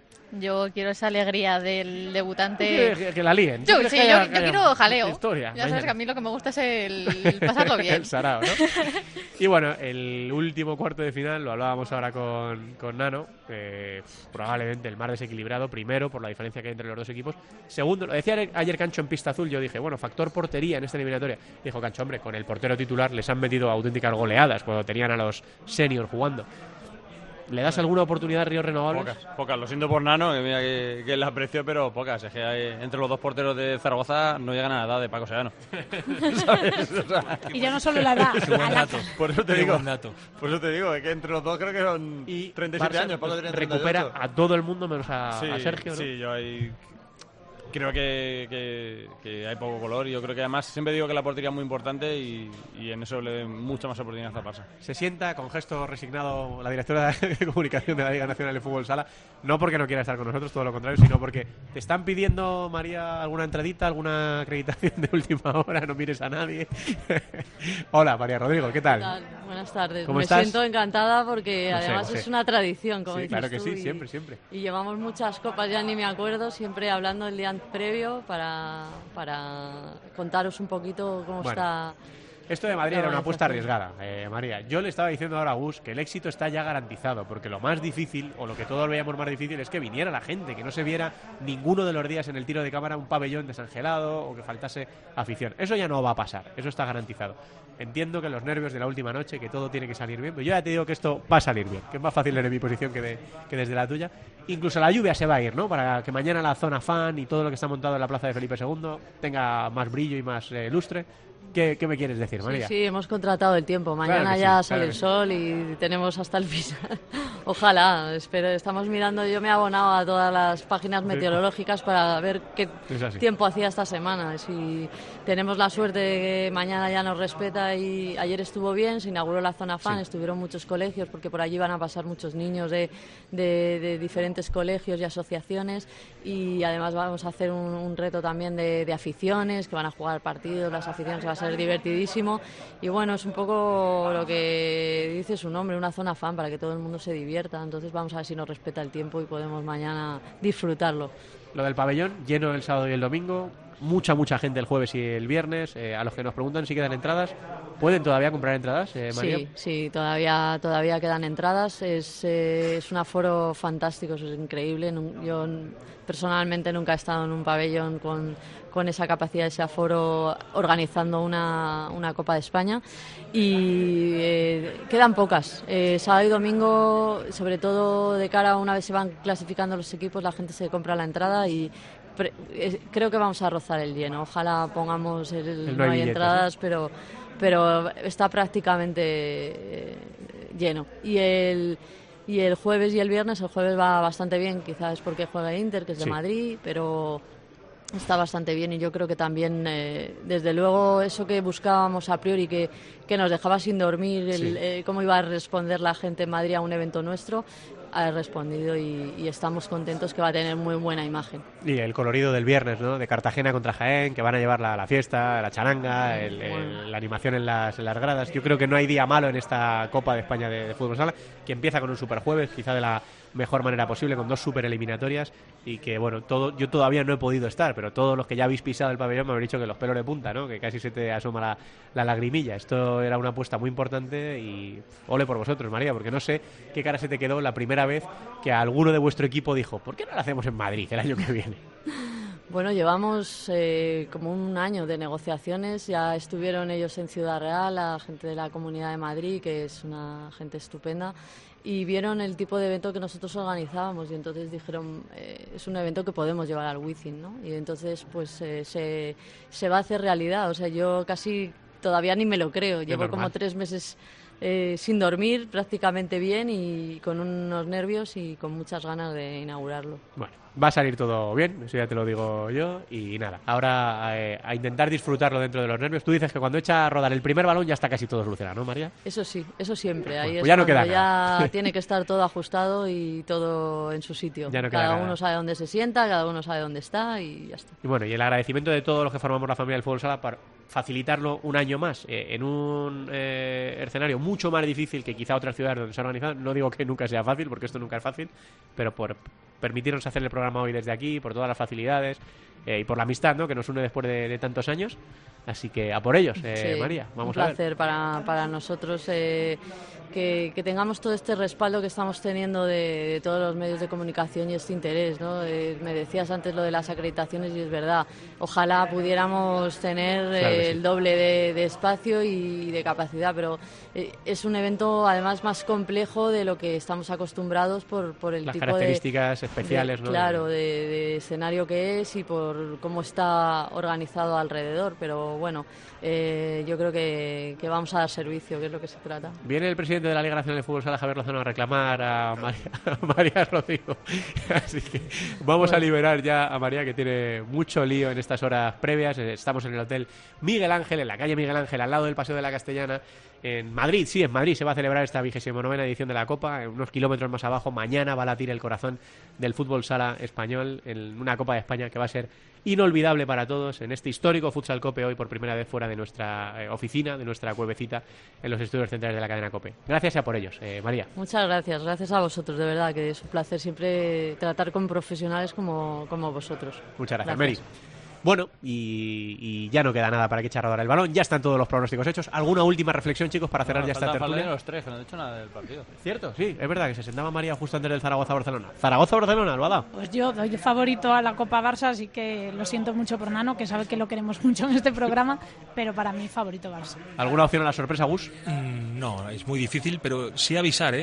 Yo quiero esa alegría del debutante. Que, que la líen. Yo, ¿Quieres sí, que yo, haya- yo que haya quiero jaleo. historia Ya sabes mañana? que a mí lo que me gusta es el, el pasarlo bien. El sarao, ¿no? Y bueno, el último cuarto de final, lo hablábamos ahora con, con Nano, eh, probablemente el más desequilibrado, primero por la diferencia que hay entre los dos equipos, segundo, lo decía ayer Cancho en pista azul, yo dije, bueno, factor portería en esta eliminatoria. Dijo Cancho, hombre, con el portero titular les han metido auténticas goleadas cuando tenían a los seniors jugando. ¿Le das alguna oportunidad a Ríos Renovables? Pocas, pocas. Lo siento por Nano, que mira que, que la aprecio, pero pocas. Es que hay- entre los dos porteros de Zaragoza no llegan a la edad de Paco Sedano. ¿Sabes? O sea, Y ya no solo la edad, Qué buen a la- dato. por eso te Qué digo. buen dato. Por eso te digo, es que entre los dos creo que son Y treinta y siete Barça años. Paco tiene treinta y ocho. recupera a todo el mundo menos a, Sí, a Sergio, ¿no? sí, yo ahí creo que, que, que hay poco color, y yo creo que además siempre digo que la portería es muy importante, y, y en eso le doy mucha más oportunidad a Barça. Se sienta con gesto resignado la directora de comunicación de la Liga Nacional de Fútbol Sala, no porque no quiera estar con nosotros, todo lo contrario, sino porque te están pidiendo, María, alguna entradita, alguna acreditación de última hora, no mires a nadie. Hola, María Rodrigo, ¿qué tal? ¿Qué tal? Buenas tardes. ¿Cómo Me estás? siento encantada porque Lo sé, además lo sé. es una tradición, como Sí, dices claro que tú, sí, y- siempre, siempre. Y llevamos muchas copas, ya ni me acuerdo, siempre hablando el día previo para, para contaros un poquito cómo Bueno. está. Esto de Madrid la era una apuesta organización. arriesgada, eh, María. Yo le estaba diciendo ahora a Gus que el éxito está ya garantizado, porque lo más difícil, o lo que todos veíamos más difícil, es que viniera la gente, que no se viera ninguno de los días en el tiro de cámara un pabellón desangelado o que faltase afición. Eso ya no va a pasar, eso está garantizado. Entiendo que los nervios de la última noche, que todo tiene que salir bien, pero yo ya te digo que esto va a salir bien, que es más fácil en mi posición que, de- que desde la tuya. Incluso la lluvia se va a ir, ¿no? Para que mañana la zona fan y todo lo que está montado en la plaza de Felipe segundo tenga más brillo y más eh, lustre. ¿Qué, ¿Qué me quieres decir, Sí, María? sí, hemos contratado el tiempo. Mañana Claro que ya sí, sale claro el que sí. sol y tenemos hasta el final. Ojalá, espero. Estamos mirando, yo me he abonado a todas las páginas meteorológicas para ver qué tiempo hacía esta semana. Si tenemos la suerte de que mañana ya nos respeta, y ayer estuvo bien, se inauguró la zona fan, sí. Estuvieron muchos colegios porque por allí van a pasar muchos niños de, de, de diferentes colegios y asociaciones, y además vamos a hacer un, un reto también de, de aficiones que van a jugar partidos, las aficiones, va a ser divertidísimo, y bueno, es un poco lo que dice su nombre, una zona fan para que todo el mundo se divierta. Entonces vamos a ver si nos respeta el tiempo y podemos mañana disfrutarlo. Lo del pabellón, lleno el sábado y el domingo, mucha, mucha gente el jueves y el viernes. Eh, a los que nos preguntan si quedan entradas, ¿pueden todavía comprar entradas, eh, María? Sí, sí, todavía, todavía quedan entradas. Es, eh, es un aforo fantástico, es increíble. Yo personalmente nunca he estado en un pabellón con, con esa capacidad, ese aforo, organizando una, una Copa de España. Y eh, quedan pocas. Eh, sábado y domingo, sobre todo de cara a una vez se van clasificando los equipos, la gente se compra la entrada y pre, eh, creo que vamos a rozar el lleno. Ojalá pongamos el, el no hay billetes, entradas, ¿no? pero, pero está prácticamente eh, lleno. Y el... Y el jueves y el viernes, el jueves va bastante bien, quizás porque juega Inter, que es de sí. Madrid, pero está bastante bien, y yo creo que también, eh, desde luego, eso que buscábamos a priori, que, que nos dejaba sin dormir, el, sí. eh, cómo iba a responder la gente en Madrid a un evento nuestro, ha respondido, y, y estamos contentos, que va a tener muy buena imagen. Y el colorido del viernes, ¿no? De Cartagena contra Jaén, que van a llevar la, la fiesta, la charanga, el, el, la animación en las, en las gradas. Yo creo que no hay día malo en esta Copa de España de, de Fútbol Sala, que empieza con un superjueves, quizá de la mejor manera posible, con dos super eliminatorias, y que bueno, todo, yo todavía no he podido estar, pero todos los que ya habéis pisado el pabellón me habéis dicho que los pelos de punta, ¿no? Que casi se te asoma la, la lagrimilla. Esto era una apuesta muy importante, y ole por vosotros, María, porque no sé qué cara se te quedó la primera vez que a alguno de vuestro equipo dijo, ¿por qué no lo hacemos en Madrid el año que viene? Bueno, llevamos eh, como un año de negociaciones. Ya estuvieron ellos en Ciudad Real, la gente de la Comunidad de Madrid, que es una gente estupenda, y vieron el tipo de evento que nosotros organizábamos, y entonces dijeron, eh, es un evento que podemos llevar al Wizzing, ¿no? Y entonces pues eh, se, se va a hacer realidad. O sea, yo casi todavía ni me lo creo. Llevo como tres meses eh, sin dormir, prácticamente bien, y con unos nervios y con muchas ganas de inaugurarlo. Bueno, va a salir todo bien, eso ya te lo digo yo, y nada, ahora eh, a intentar disfrutarlo dentro de los nervios. Tú dices que cuando echa a rodar el primer balón ya está casi todo solucionado, ¿no, María? Eso sí, eso siempre. Ahí pues es pues ya no cuando queda ya nada. Tiene que estar todo ajustado y todo en su sitio. Ya no queda cada nada. uno sabe dónde se sienta, cada uno sabe dónde está, y ya está. Y bueno, y el agradecimiento de todos los que formamos la familia del Fútbol Sala para facilitarlo un año más eh, en un eh, escenario mucho más difícil que quizá otras ciudades donde se ha organizado. No digo que nunca sea fácil, porque esto nunca es fácil, pero por permitirnos hacer el programa hoy desde aquí, por todas las facilidades eh, y por la amistad, ¿no?, que nos une después de, de tantos años. Así que a por ellos, eh, Sí, María. Vamos un a ver. placer para, para nosotros eh, que, que tengamos todo este respaldo que estamos teniendo de, de todos los medios de comunicación y este interés, ¿no? Eh, me decías antes lo de las acreditaciones, y es verdad. Ojalá pudiéramos tener Claro que eh, sí. el doble de, de espacio y de capacidad, pero eh, es un evento además más complejo de lo que estamos acostumbrados por, por el Las tipo características de, especiales, de- ¿no? Claro, de, de escenario que es y por cómo está organizado alrededor, pero bueno, eh, yo creo que, que vamos a dar servicio, que es lo que se trata. Viene el presidente de la Liga Nacional de Fútbol Sala, Javier Lozano, a reclamar a María, a María Rodrigo. Así que vamos Bueno. a liberar ya a María, que tiene mucho lío en estas horas previas. Estamos en el Hotel Miguel Ángel, en la calle Miguel Ángel, al lado del Paseo de la Castellana, en Madrid. Sí, en Madrid se va a celebrar esta vigésima novena edición de la Copa. Unos kilómetros más abajo, mañana va a latir el corazón del fútbol sala español en una Copa de España que va a ser inolvidable para todos en este histórico Futsal Cope, hoy por primera vez fuera de nuestra eh, oficina, de nuestra cuevecita en los estudios centrales de la cadena Cope. Gracias a por ellos, eh, María. Muchas gracias, gracias a vosotros, de verdad, que es un placer siempre tratar con profesionales como, como vosotros. Muchas gracias, Gracias. Mary. Bueno, y, y ya no queda nada para que echar a rodar el balón. Ya están todos los pronósticos hechos. ¿Alguna última reflexión, chicos, para cerrar No, ya esta falta- faltan tertulia? los tres, que no han dicho nada del partido. Cierto, sí, es verdad que se sentaba María justo antes del Zaragoza-Barcelona. Zaragoza-Barcelona, lo ha dado. Pues yo doy favorito a la Copa Barça, así que lo siento mucho por Nano, que sabe que lo queremos mucho en este programa, pero para mí favorito Barça. ¿Alguna opción a la sorpresa, Gus? Mm, no, es muy difícil, pero sí avisar, ¿eh?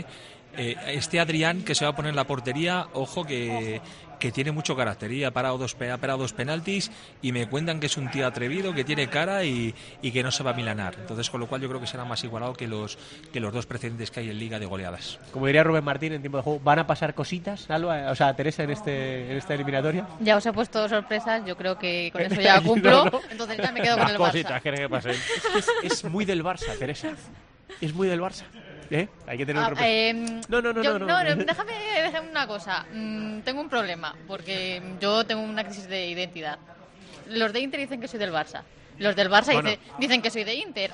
Eh, este Adrián que se va a poner en la portería, ojo que, que tiene mucho carácter, y ha parado dos, ha parado dos penaltis y me cuentan que es un tío atrevido, que tiene cara y, y que no se va a milanar. Entonces, con lo cual yo creo que será más igualado que los, que los dos precedentes que hay en Liga de goleadas. Como diría Rubén Martín en tiempo de juego, ¿van a pasar cositas, Alba? O sea, Teresa, en, este, en esta eliminatoria. Ya os he puesto sorpresas, yo creo que con eso ya cumplo, no, no. entonces ya me quedo Las con el cositas, Barça. ¿quieres que pase? Es, es, es muy del Barça, Teresa. Es muy del Barça. ¿Eh? Hay que tener Ah, otro... eh, no, no, no, yo, no, no. no, déjame, déjame una cosa. Mm, tengo un problema, porque yo tengo una crisis de identidad. Los de Inter dicen que soy del Barça. Los del Barça Bueno. dice, dicen que soy de Inter.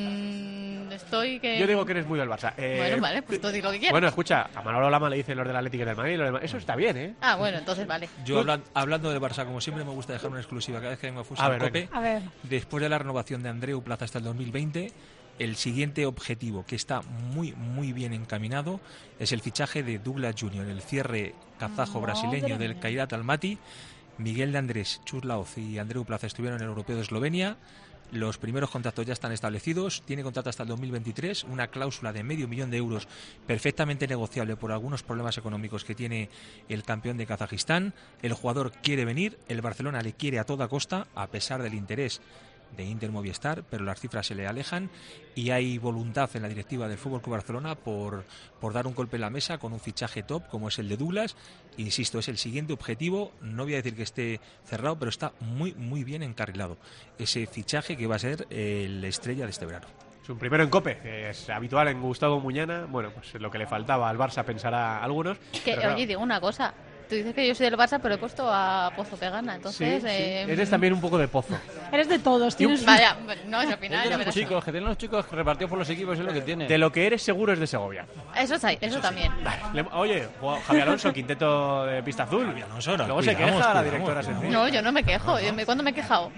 Mm, estoy que... Yo digo que eres muy del Barça. Eh, Bueno, vale, pues tú di lo que quieras. Bueno, escucha, a Manolo Lama le dicen los del Atlético y del Madrid. Los del... Eso está bien, ¿eh? Ah, bueno, entonces vale. Yo hablan, hablando del Barça, como siempre me gusta dejar una exclusiva cada vez que vengo a Futsal A ver, Cope. venga. A ver. Después de la renovación de Andreu Plaza hasta el dos mil veinte, el siguiente objetivo, que está muy muy bien encaminado, es el fichaje de Douglas junior, el cierre kazajo-brasileño del Kairat Almaty. Miguel de Andrés, Chus Laoz y Andreu Plaza estuvieron en el Europeo de Eslovenia. Los primeros contactos ya están establecidos. Tiene contrato hasta el dos mil veintitrés, una cláusula de medio millón de euros perfectamente negociable por algunos problemas económicos que tiene el campeón de Kazajistán. El jugador quiere venir, el Barcelona le quiere a toda costa, a pesar del interés de Inter Movistar, pero las cifras se le alejan y hay voluntad en la directiva del F C Barcelona por, por dar un golpe en la mesa con un fichaje top como es el de Douglas. Insisto, es el siguiente objetivo, no voy a decir que esté cerrado, pero está muy muy bien encarrilado ese fichaje que va a ser el estrella de este verano. Es un primero en Cope, que es habitual en Gustavo Muñana. Bueno, pues lo que le faltaba al Barça, pensará algunos. Que, pero claro. Oye, digo una cosa. Tú dices que yo soy del Barça, pero he puesto a Pozo que gana, entonces... Sí, sí. Eh, Eres también un poco de Pozo. Eres de todos, tienes... Vaya, no, al final... Es de ya los verás. chicos, que tienen los chicos repartidos por los equipos, es lo que tiene. De lo que eres seguro es de Segovia. Eso, sí, eso también. Le- Oye, Javier Alonso, quinteto de pista azul. Alonso, no, Luego se cuidamos, queja la cuidamos, directora cuidamos. Sendín. No, yo no me quejo. Yo me- ¿Cuándo me he quejado?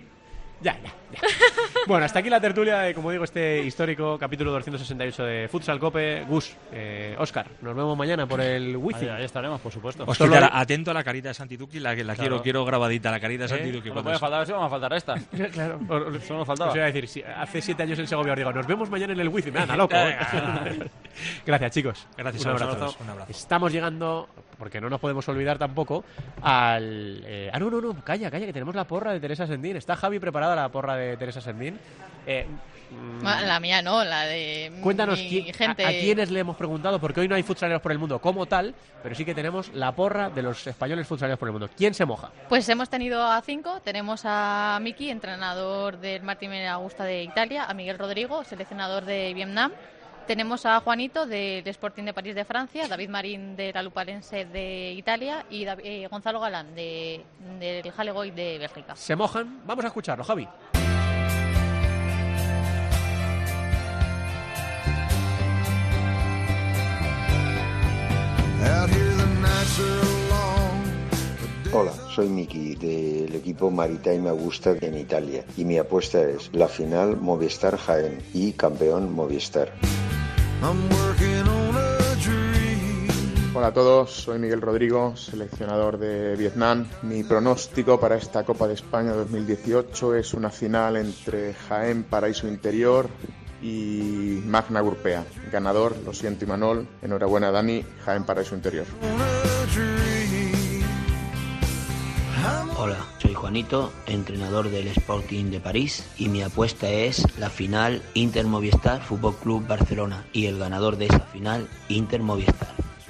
Ya, ya, ya. Bueno, hasta aquí la tertulia de, como digo, este histórico capítulo doscientos sesenta y ocho de Futsal Cope. Gus, eh, Óscar, nos vemos mañana por el wifi. Ahí, ahí estaremos, por supuesto. Os Solo- quitar, atento a la carita de Santiduki, la, la Claro. quiero quiero grabadita, la carita de ¿Eh? Santiduki. No cuando puede es- faltar, si vamos a faltar esta. Claro, Solo nos faltaba. os iba a decir, si hace siete años en Segovia os digo, nos vemos mañana en el wifi. Me anda loco. ¿eh? Gracias, chicos. Gracias Un a abrazo. vosotros, un abrazo. Estamos llegando, porque no nos podemos olvidar tampoco, al... eh, ah, no, no, no, calla, calla, que tenemos la porra de Teresa Sendín. ¿Está Javi preparada la porra de Teresa Sendín? Eh, mm, La mía no, la de Cuéntanos mi quién- gente. a, a quiénes le hemos preguntado, porque hoy no hay futsaleros por el mundo como tal, pero sí que tenemos la porra de los españoles futsaleros por el mundo. ¿Quién se moja? Pues hemos tenido a cinco. Tenemos a Miki, entrenador del Martín Augusta de Italia, a Miguel Rodrigo, seleccionador de Vietnam. Tenemos a Juanito del Sporting de París de Francia, David Marín de la Luparense de Italia y Dav- eh, Gonzalo Galán de, del Halegoy de Bélgica. ¿Se mojan? Vamos a escucharlo, Javi. Hola, soy Miki del equipo Maritime Augusta en Italia y mi apuesta es la final Movistar Jaén y campeón Movistar. Hola a todos, soy Miguel Rodrigo, seleccionador de Vietnam. Mi pronóstico para esta Copa de España dos mil dieciocho es una final entre Jaén Paraíso Interior y Magna Urpea. Ganador, lo siento Imanol, enhorabuena Dani, Jaén Paraíso Interior. Hola, soy Juanito, entrenador del Sporting de París y mi apuesta es la final Inter Movistar Fútbol Club Barcelona y el ganador de esa final Inter Movistar.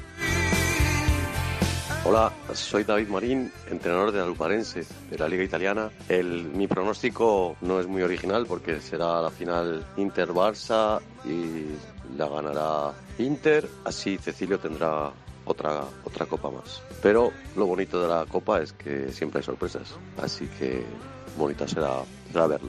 Hola, soy David Marín, entrenador de la Luparense, de la Liga Italiana. El, mi pronóstico no es muy original porque será la final Inter-Barça y la ganará Inter, así Cecilio tendrá otra, otra copa más. Pero lo bonito de la copa es que siempre hay sorpresas, así que bonita será, será verla.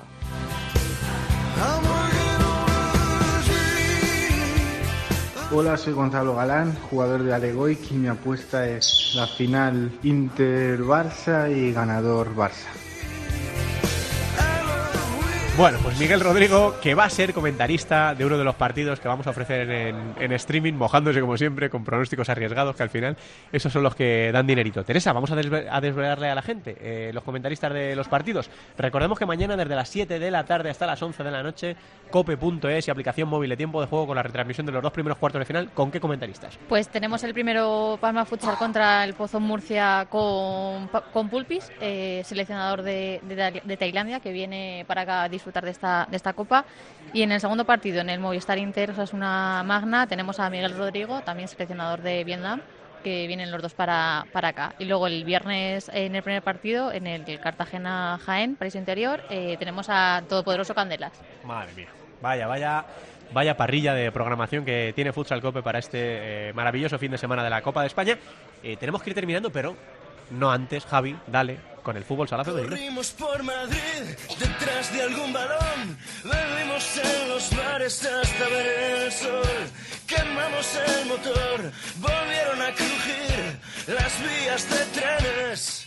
Hola, soy Gonzalo Galán, jugador de Alegoic y mi apuesta es la final Inter-Barça y ganador Barça. Bueno, pues Miguel Rodrigo, que va a ser comentarista de uno de los partidos que vamos a ofrecer en, en streaming, mojándose como siempre, con pronósticos arriesgados, que al final esos son los que dan dinerito. Teresa, vamos a, desve a desvelarle a la gente eh, los comentaristas de los partidos. Recordemos que mañana desde las siete de la tarde hasta las once de la noche, cope punto es y aplicación móvil de tiempo de juego con la retransmisión de los dos primeros cuartos de final. ¿Con qué comentaristas? Pues tenemos el primero Palma Futsal contra el Pozo Murcia con, con Pulpis, eh, seleccionador de, de, de Tailandia, que viene para acá a disfrutar de esta, de esta copa. Y en el segundo partido, en el Movistar Inter Osasuna Magna, tenemos a Miguel Rodrigo, también seleccionador de Vietnam, que vienen los dos para, para acá. Y luego el viernes, en el primer partido, en el Cartagena Jaén, Paraíso Interior, eh, tenemos a Todopoderoso Candelas. Madre mía, vaya, vaya... Vaya parrilla de programación que tiene Futsal Cope para este eh, maravilloso fin de semana de la Copa de España. Eh, tenemos que ir terminando, pero no antes, Javi, dale, con el fútbol sala femenino. Corrimos por Madrid, detrás de algún balón, bebimos en los bares hasta ver el sol, quemamos el motor, volvieron a crujir las vías de trenes.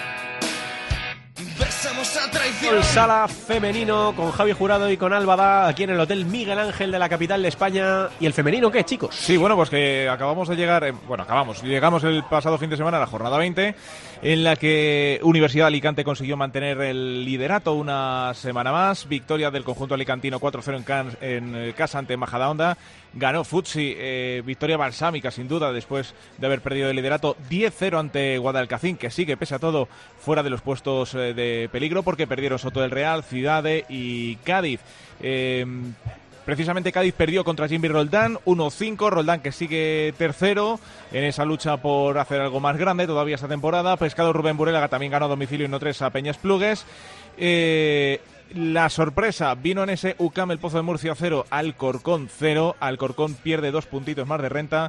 Besamos a traición. El sala femenino con Javi Jurado y con Álvada aquí en el Hotel Miguel Ángel de la capital de España. ¿Y el femenino qué, chicos? Sí, bueno, pues que acabamos de llegar, eh, bueno, acabamos, llegamos el pasado fin de semana a la jornada veinte, en la que Universidad de Alicante consiguió mantener el liderato una semana más. Victoria del conjunto alicantino cuatro cero en, can, en casa ante Majadahonda. Ganó Futsi, eh, victoria balsámica sin duda después de haber perdido el liderato diez cero ante Guadalcacín, que sigue pese a todo fuera de los puestos eh, de peligro porque perdieron Soto del Real, Ciudade y Cádiz. Eh, precisamente Cádiz perdió contra Jimmy Roldán uno cinco, Roldán que sigue tercero en esa lucha por hacer algo más grande todavía esta temporada. Pescado Rubén Burela también ganó a domicilio uno tres a Peñas Plugues. Eh... La sorpresa vino en ese U C A M el Pozo de Murcia cero, Alcorcón cero. Alcorcón pierde dos puntitos más de renta.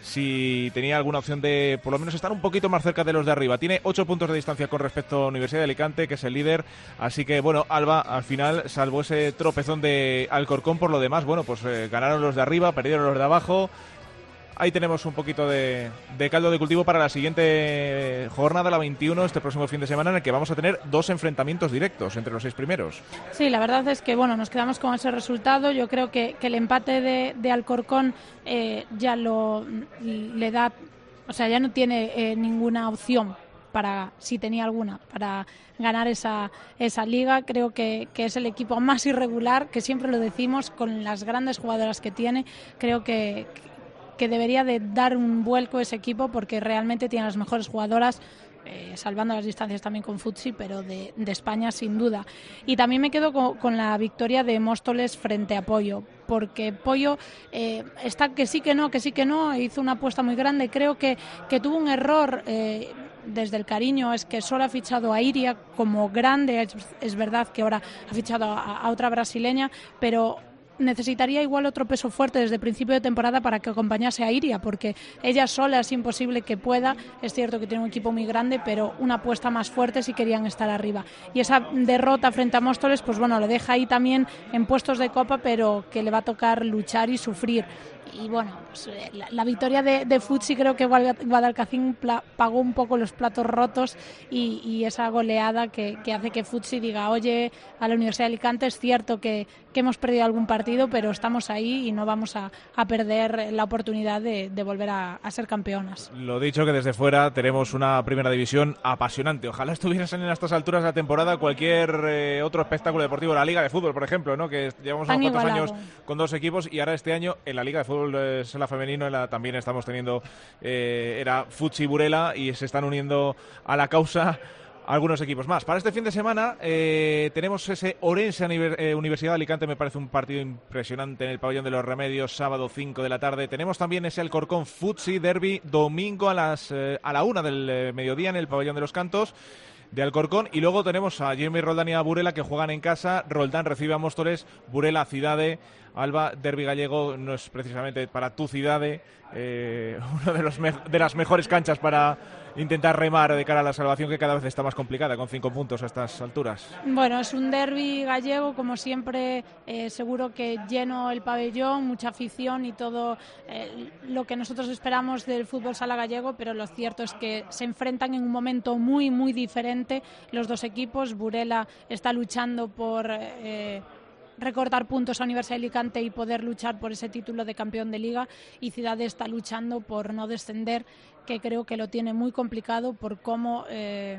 Si tenía alguna opción de por lo menos estar un poquito más cerca de los de arriba. Tiene ocho puntos de distancia con respecto a Universidad de Alicante, que es el líder. Así que bueno, Alba al final salvó ese tropezón de Alcorcón. Por lo demás, bueno, pues eh, ganaron los de arriba, perdieron los de abajo. Ahí tenemos un poquito de, de caldo de cultivo para la siguiente jornada, la veintiuno, este próximo fin de semana, en el que vamos a tener dos enfrentamientos directos entre los seis primeros. Sí, la verdad es que bueno, nos quedamos con ese resultado. Yo creo que, que el empate de, de Alcorcón eh, ya lo le da, o sea, ya no tiene eh, ninguna opción para, si tenía alguna, para ganar esa, esa liga. Creo que, que es el equipo más irregular, que siempre lo decimos, con las grandes jugadoras que tiene. Creo que que debería de dar un vuelco ese equipo porque realmente tiene las mejores jugadoras, eh, salvando las distancias también con Futsi, pero de, de España sin duda. Y también me quedo con, con la victoria de Móstoles frente a Pollo, porque Pollo eh, está que sí que no, que sí que no, hizo una apuesta muy grande. Creo que, que tuvo un error eh, desde el cariño, es que solo ha fichado a Iria como grande. Es, es verdad que ahora ha fichado a, a otra brasileña, pero necesitaría igual otro peso fuerte desde el principio de temporada para que acompañase a Iria, porque ella sola es imposible que pueda. Es cierto que tiene un equipo muy grande, pero una apuesta más fuerte si querían estar arriba. Y esa derrota frente a Móstoles, pues bueno, le deja ahí también en puestos de copa, pero que le va a tocar luchar y sufrir. Y bueno, pues, la, la victoria de, de Futsi, creo que Guadalcacín pla, pagó un poco los platos rotos y, y esa goleada que, que hace que Futsi diga, oye, a la Universidad de Alicante es cierto que, que hemos perdido algún partido, pero estamos ahí y no vamos a, a perder la oportunidad de, de volver a, a ser campeonas. Lo dicho, que desde fuera tenemos una primera división apasionante. Ojalá estuvieran en estas alturas de la temporada cualquier eh, otro espectáculo deportivo, la Liga de Fútbol, por ejemplo, ¿no? Que llevamos unos cuantos años con dos equipos y ahora este año en la Liga de Fútbol sala femenino la, también estamos teniendo eh, era Futsi Burela y se están uniendo a la causa algunos equipos más. Para este fin de semana eh, tenemos ese Orense eh, Universidad de Alicante, me parece un partido impresionante en el Pabellón de los Remedios, sábado cinco de la tarde. Tenemos también ese Alcorcón Futsi Derby, domingo a las eh, a la una del eh, mediodía en el Pabellón de los Cantos de Alcorcón. Y luego tenemos a Jimmy Roldán y a Burela, que juegan en casa. Roldán recibe a Móstoles, Burela a Ciudade. Alba, derbi gallego no es precisamente para tu Ciudade, eh, una de, los de las mejores canchas para intentar remar de cara a la salvación, que cada vez está más complicada con cinco puntos a estas alturas. Bueno, es un derbi gallego, como siempre, eh, seguro que lleno el pabellón, mucha afición y todo eh, lo que nosotros esperamos del fútbol sala gallego, pero lo cierto es que se enfrentan en un momento muy, muy diferente los dos equipos. Burela está luchando por... Eh, recortar puntos a Universidad de Alicante y poder luchar por ese título de campeón de Liga, y Ciudad está luchando por no descender, que creo que lo tiene muy complicado por cómo eh,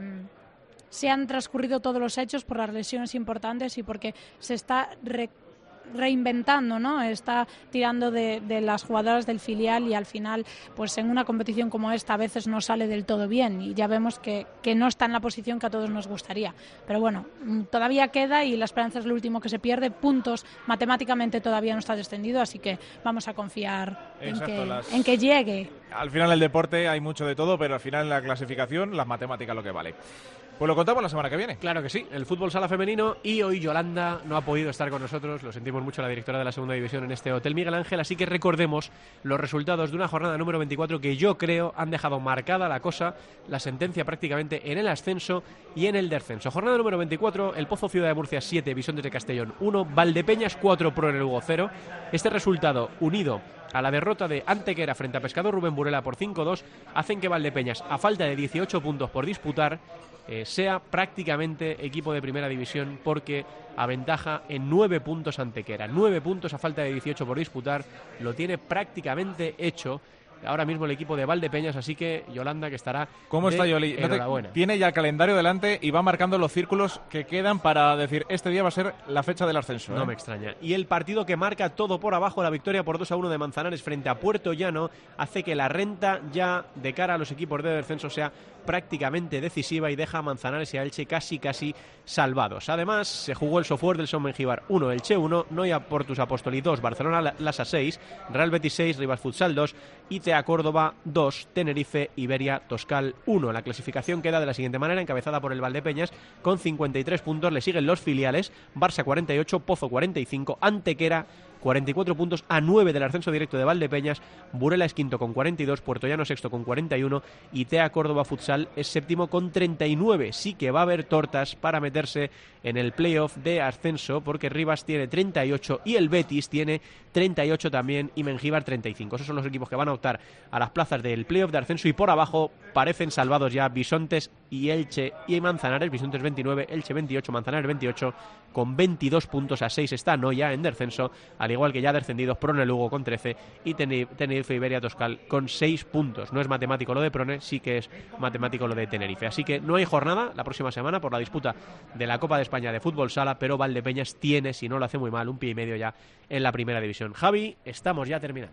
se han transcurrido todos los hechos, por las lesiones importantes y porque se está re reinventando, ¿no? Está tirando de, de las jugadoras del filial, y al final, pues en una competición como esta a veces no sale del todo bien, y ya vemos que, que no está en la posición que a todos nos gustaría. Pero bueno, todavía queda, y la esperanza es lo último que se pierde. Puntos matemáticamente todavía no está descendido, así que vamos a confiar Exacto, en, que, las... en que llegue. Al final el deporte hay mucho de todo, pero al final en la clasificación las matemáticas lo que vale. Pues lo contamos la semana que viene. Claro que sí, el fútbol sala femenino, y hoy Yolanda no ha podido estar con nosotros, lo sentimos mucho, la directora de la segunda división en este Hotel Miguel Ángel, así que recordemos los resultados de una jornada número veinticuatro que yo creo han dejado marcada la cosa, la sentencia prácticamente en el ascenso y en el descenso. Jornada número veinticuatro, el Pozo Ciudad de Murcia siete, Bisontes de Castellón uno, Valdepeñas cuatro, Pro en el Hugo cero. Este resultado, unido a la derrota de Antequera frente a Pescador Rubén Burela por cinco dos, hacen que Valdepeñas, a falta de dieciocho puntos por disputar, eh, sea prácticamente equipo de primera división, porque aventaja en nueve puntos Antequera. nueve puntos a falta de dieciocho por disputar, lo tiene prácticamente hecho ahora mismo el equipo de Valdepeñas, así que Yolanda, que estará ¿Cómo está Yoli? Enhorabuena. Tiene ya el calendario delante y va marcando los círculos que quedan para decir este día va a ser la fecha del ascenso. No ¿eh? me extraña. Y el partido que marca todo por abajo, la victoria por dos a uno de Manzanares frente a Puerto Llano, hace que la renta ya de cara a los equipos de descenso sea prácticamente decisiva y deja a Manzanares y a Elche casi casi salvados. Además, se jugó el software del Son Mengíbar uno, Elche uno, Noia Portus Apostoli dos, Barcelona Lasa seis, Real Betis seis, Rivas Futsal dos, I T A Córdoba dos, Tenerife Iberia Toscal uno. La clasificación queda de la siguiente manera, encabezada por el Valdepeñas con cincuenta y tres puntos, le siguen los filiales, Barça cuarenta y ocho, Pozo cuarenta y cinco, Antequera cuarenta y cuatro puntos, a nueve del ascenso directo de Valdepeñas, Burela es quinto con cuarenta y dos, Puerto Llano sexto con cuarenta y uno, y T E A Córdoba Futsal es séptimo con treinta y nueve. Sí que va a haber tortas para meterse en el playoff de ascenso, porque Rivas tiene treinta y ocho y el Betis tiene treinta y ocho también, y Mengíbar treinta y cinco. Esos son los equipos que van a optar a las plazas del playoff de ascenso, y por abajo parecen salvados ya Bisontes y Elche y Manzanares. Bisontes veintinueve, Elche veintiocho, Manzanares veintiocho, con veintidós puntos, a seis está Noia en descenso, al igual que ya descendidos Prone Lugo con trece y Tenerife Iberia Toscal con seis puntos. No es matemático lo de Prone, sí que es matemático lo de Tenerife. Así que no hay jornada la próxima semana por la disputa de la Copa de España de Fútbol Sala, pero Valdepeñas tiene, si no lo hace muy mal, un pie y medio ya en la primera división. Javi, estamos ya terminando.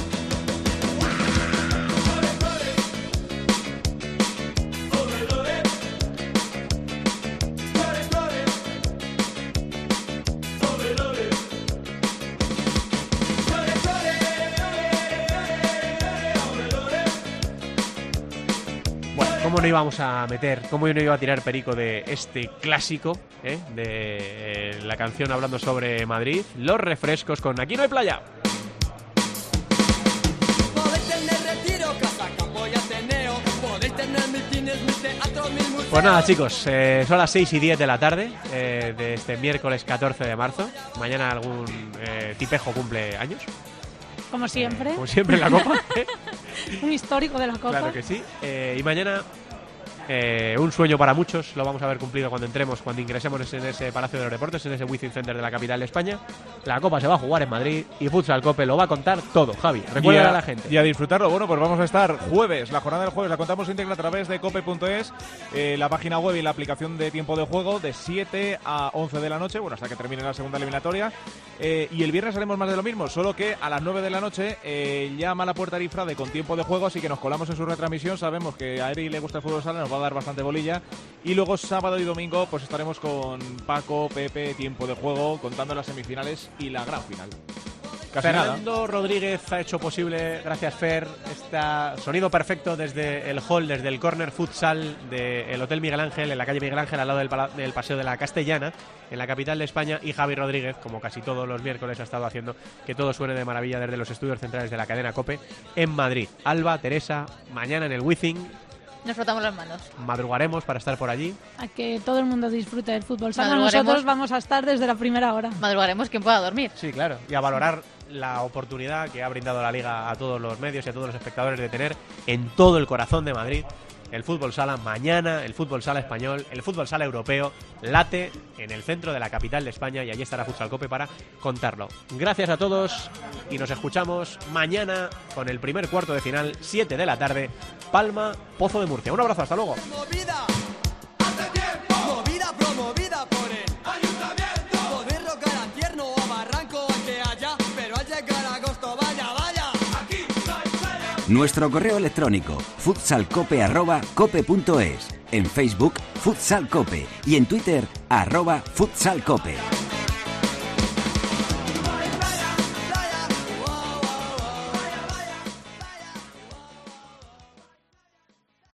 ¿Cómo no íbamos a meter, cómo no iba a tirar perico de este clásico, eh, de eh, la canción hablando sobre Madrid? Los refrescos con Aquí no hay playa. Pues nada, chicos, eh, son las seis y diez de la tarde eh, de este miércoles catorce de marzo. Mañana algún eh, tipejo cumple años. Como siempre. Eh, como siempre en la Copa. Un histórico de la Copa. Claro que sí. Eh, y mañana, eh, un sueño para muchos, lo vamos a ver cumplido cuando entremos, cuando ingresemos en ese Palacio de los Deportes, en ese Wizzing Center de la capital de España. La Copa se va a jugar en Madrid y Futsal Cope lo va a contar todo. Javi, recuerda a, a la gente. Y a disfrutarlo. Bueno, pues vamos a estar jueves, la jornada del jueves, la contamos íntegra a través de cope punto es, eh, la página web y la aplicación de tiempo de juego, de siete a once de la noche, bueno, hasta que termine la segunda eliminatoria. Eh, y el viernes haremos más de lo mismo, solo que a las nueve de la noche eh, llama a la puerta Arifrade con tiempo de juego, así que nos colamos en su retransmisión. Sabemos que a Eri le gusta el fútbol sala, nos va a dar bastante bolilla. Y luego sábado y domingo pues estaremos con Paco, Pepe, tiempo de juego, contando las semifinales y la gran final. Casi Fernando nada. Rodríguez ha hecho posible, gracias Fer, este sonido perfecto desde el hall, desde el corner futsal del Hotel Miguel Ángel, en la calle Miguel Ángel, al lado del, del Paseo de la Castellana, en la capital de España. Y Javi Rodríguez, como casi todos los miércoles, ha estado haciendo que todo suene de maravilla desde los estudios centrales de la cadena COPE en Madrid. Alba, Teresa, mañana en el Wizzing. Nos frotamos las manos. Madrugaremos para estar por allí. A que todo el mundo disfrute del fútbol sala. Nosotros vamos a estar desde la primera hora. Madrugaremos quien pueda dormir. Sí, claro. Y a valorar la oportunidad que ha brindado la Liga a todos los medios y a todos los espectadores de tener en todo el corazón de Madrid el fútbol sala mañana, el fútbol sala español, el fútbol sala europeo, late en el centro de la capital de España y allí estará Futsal Cope para contarlo. Gracias a todos y nos escuchamos mañana con el primer cuarto de final, siete de la tarde, Palma, Pozo de Murcia. Un abrazo, hasta luego. Movida, hace tiempo. Movida promovida por el ayuntamiento. Poder rocar a Tierno o a Barranco que haya, pero al llegar a agosto vaya, vaya. Aquí soy serio. Nuestro correo electrónico futsalcope arroba cope punto es, en Facebook Futsal Cope y en Twitter arroba futsalcope.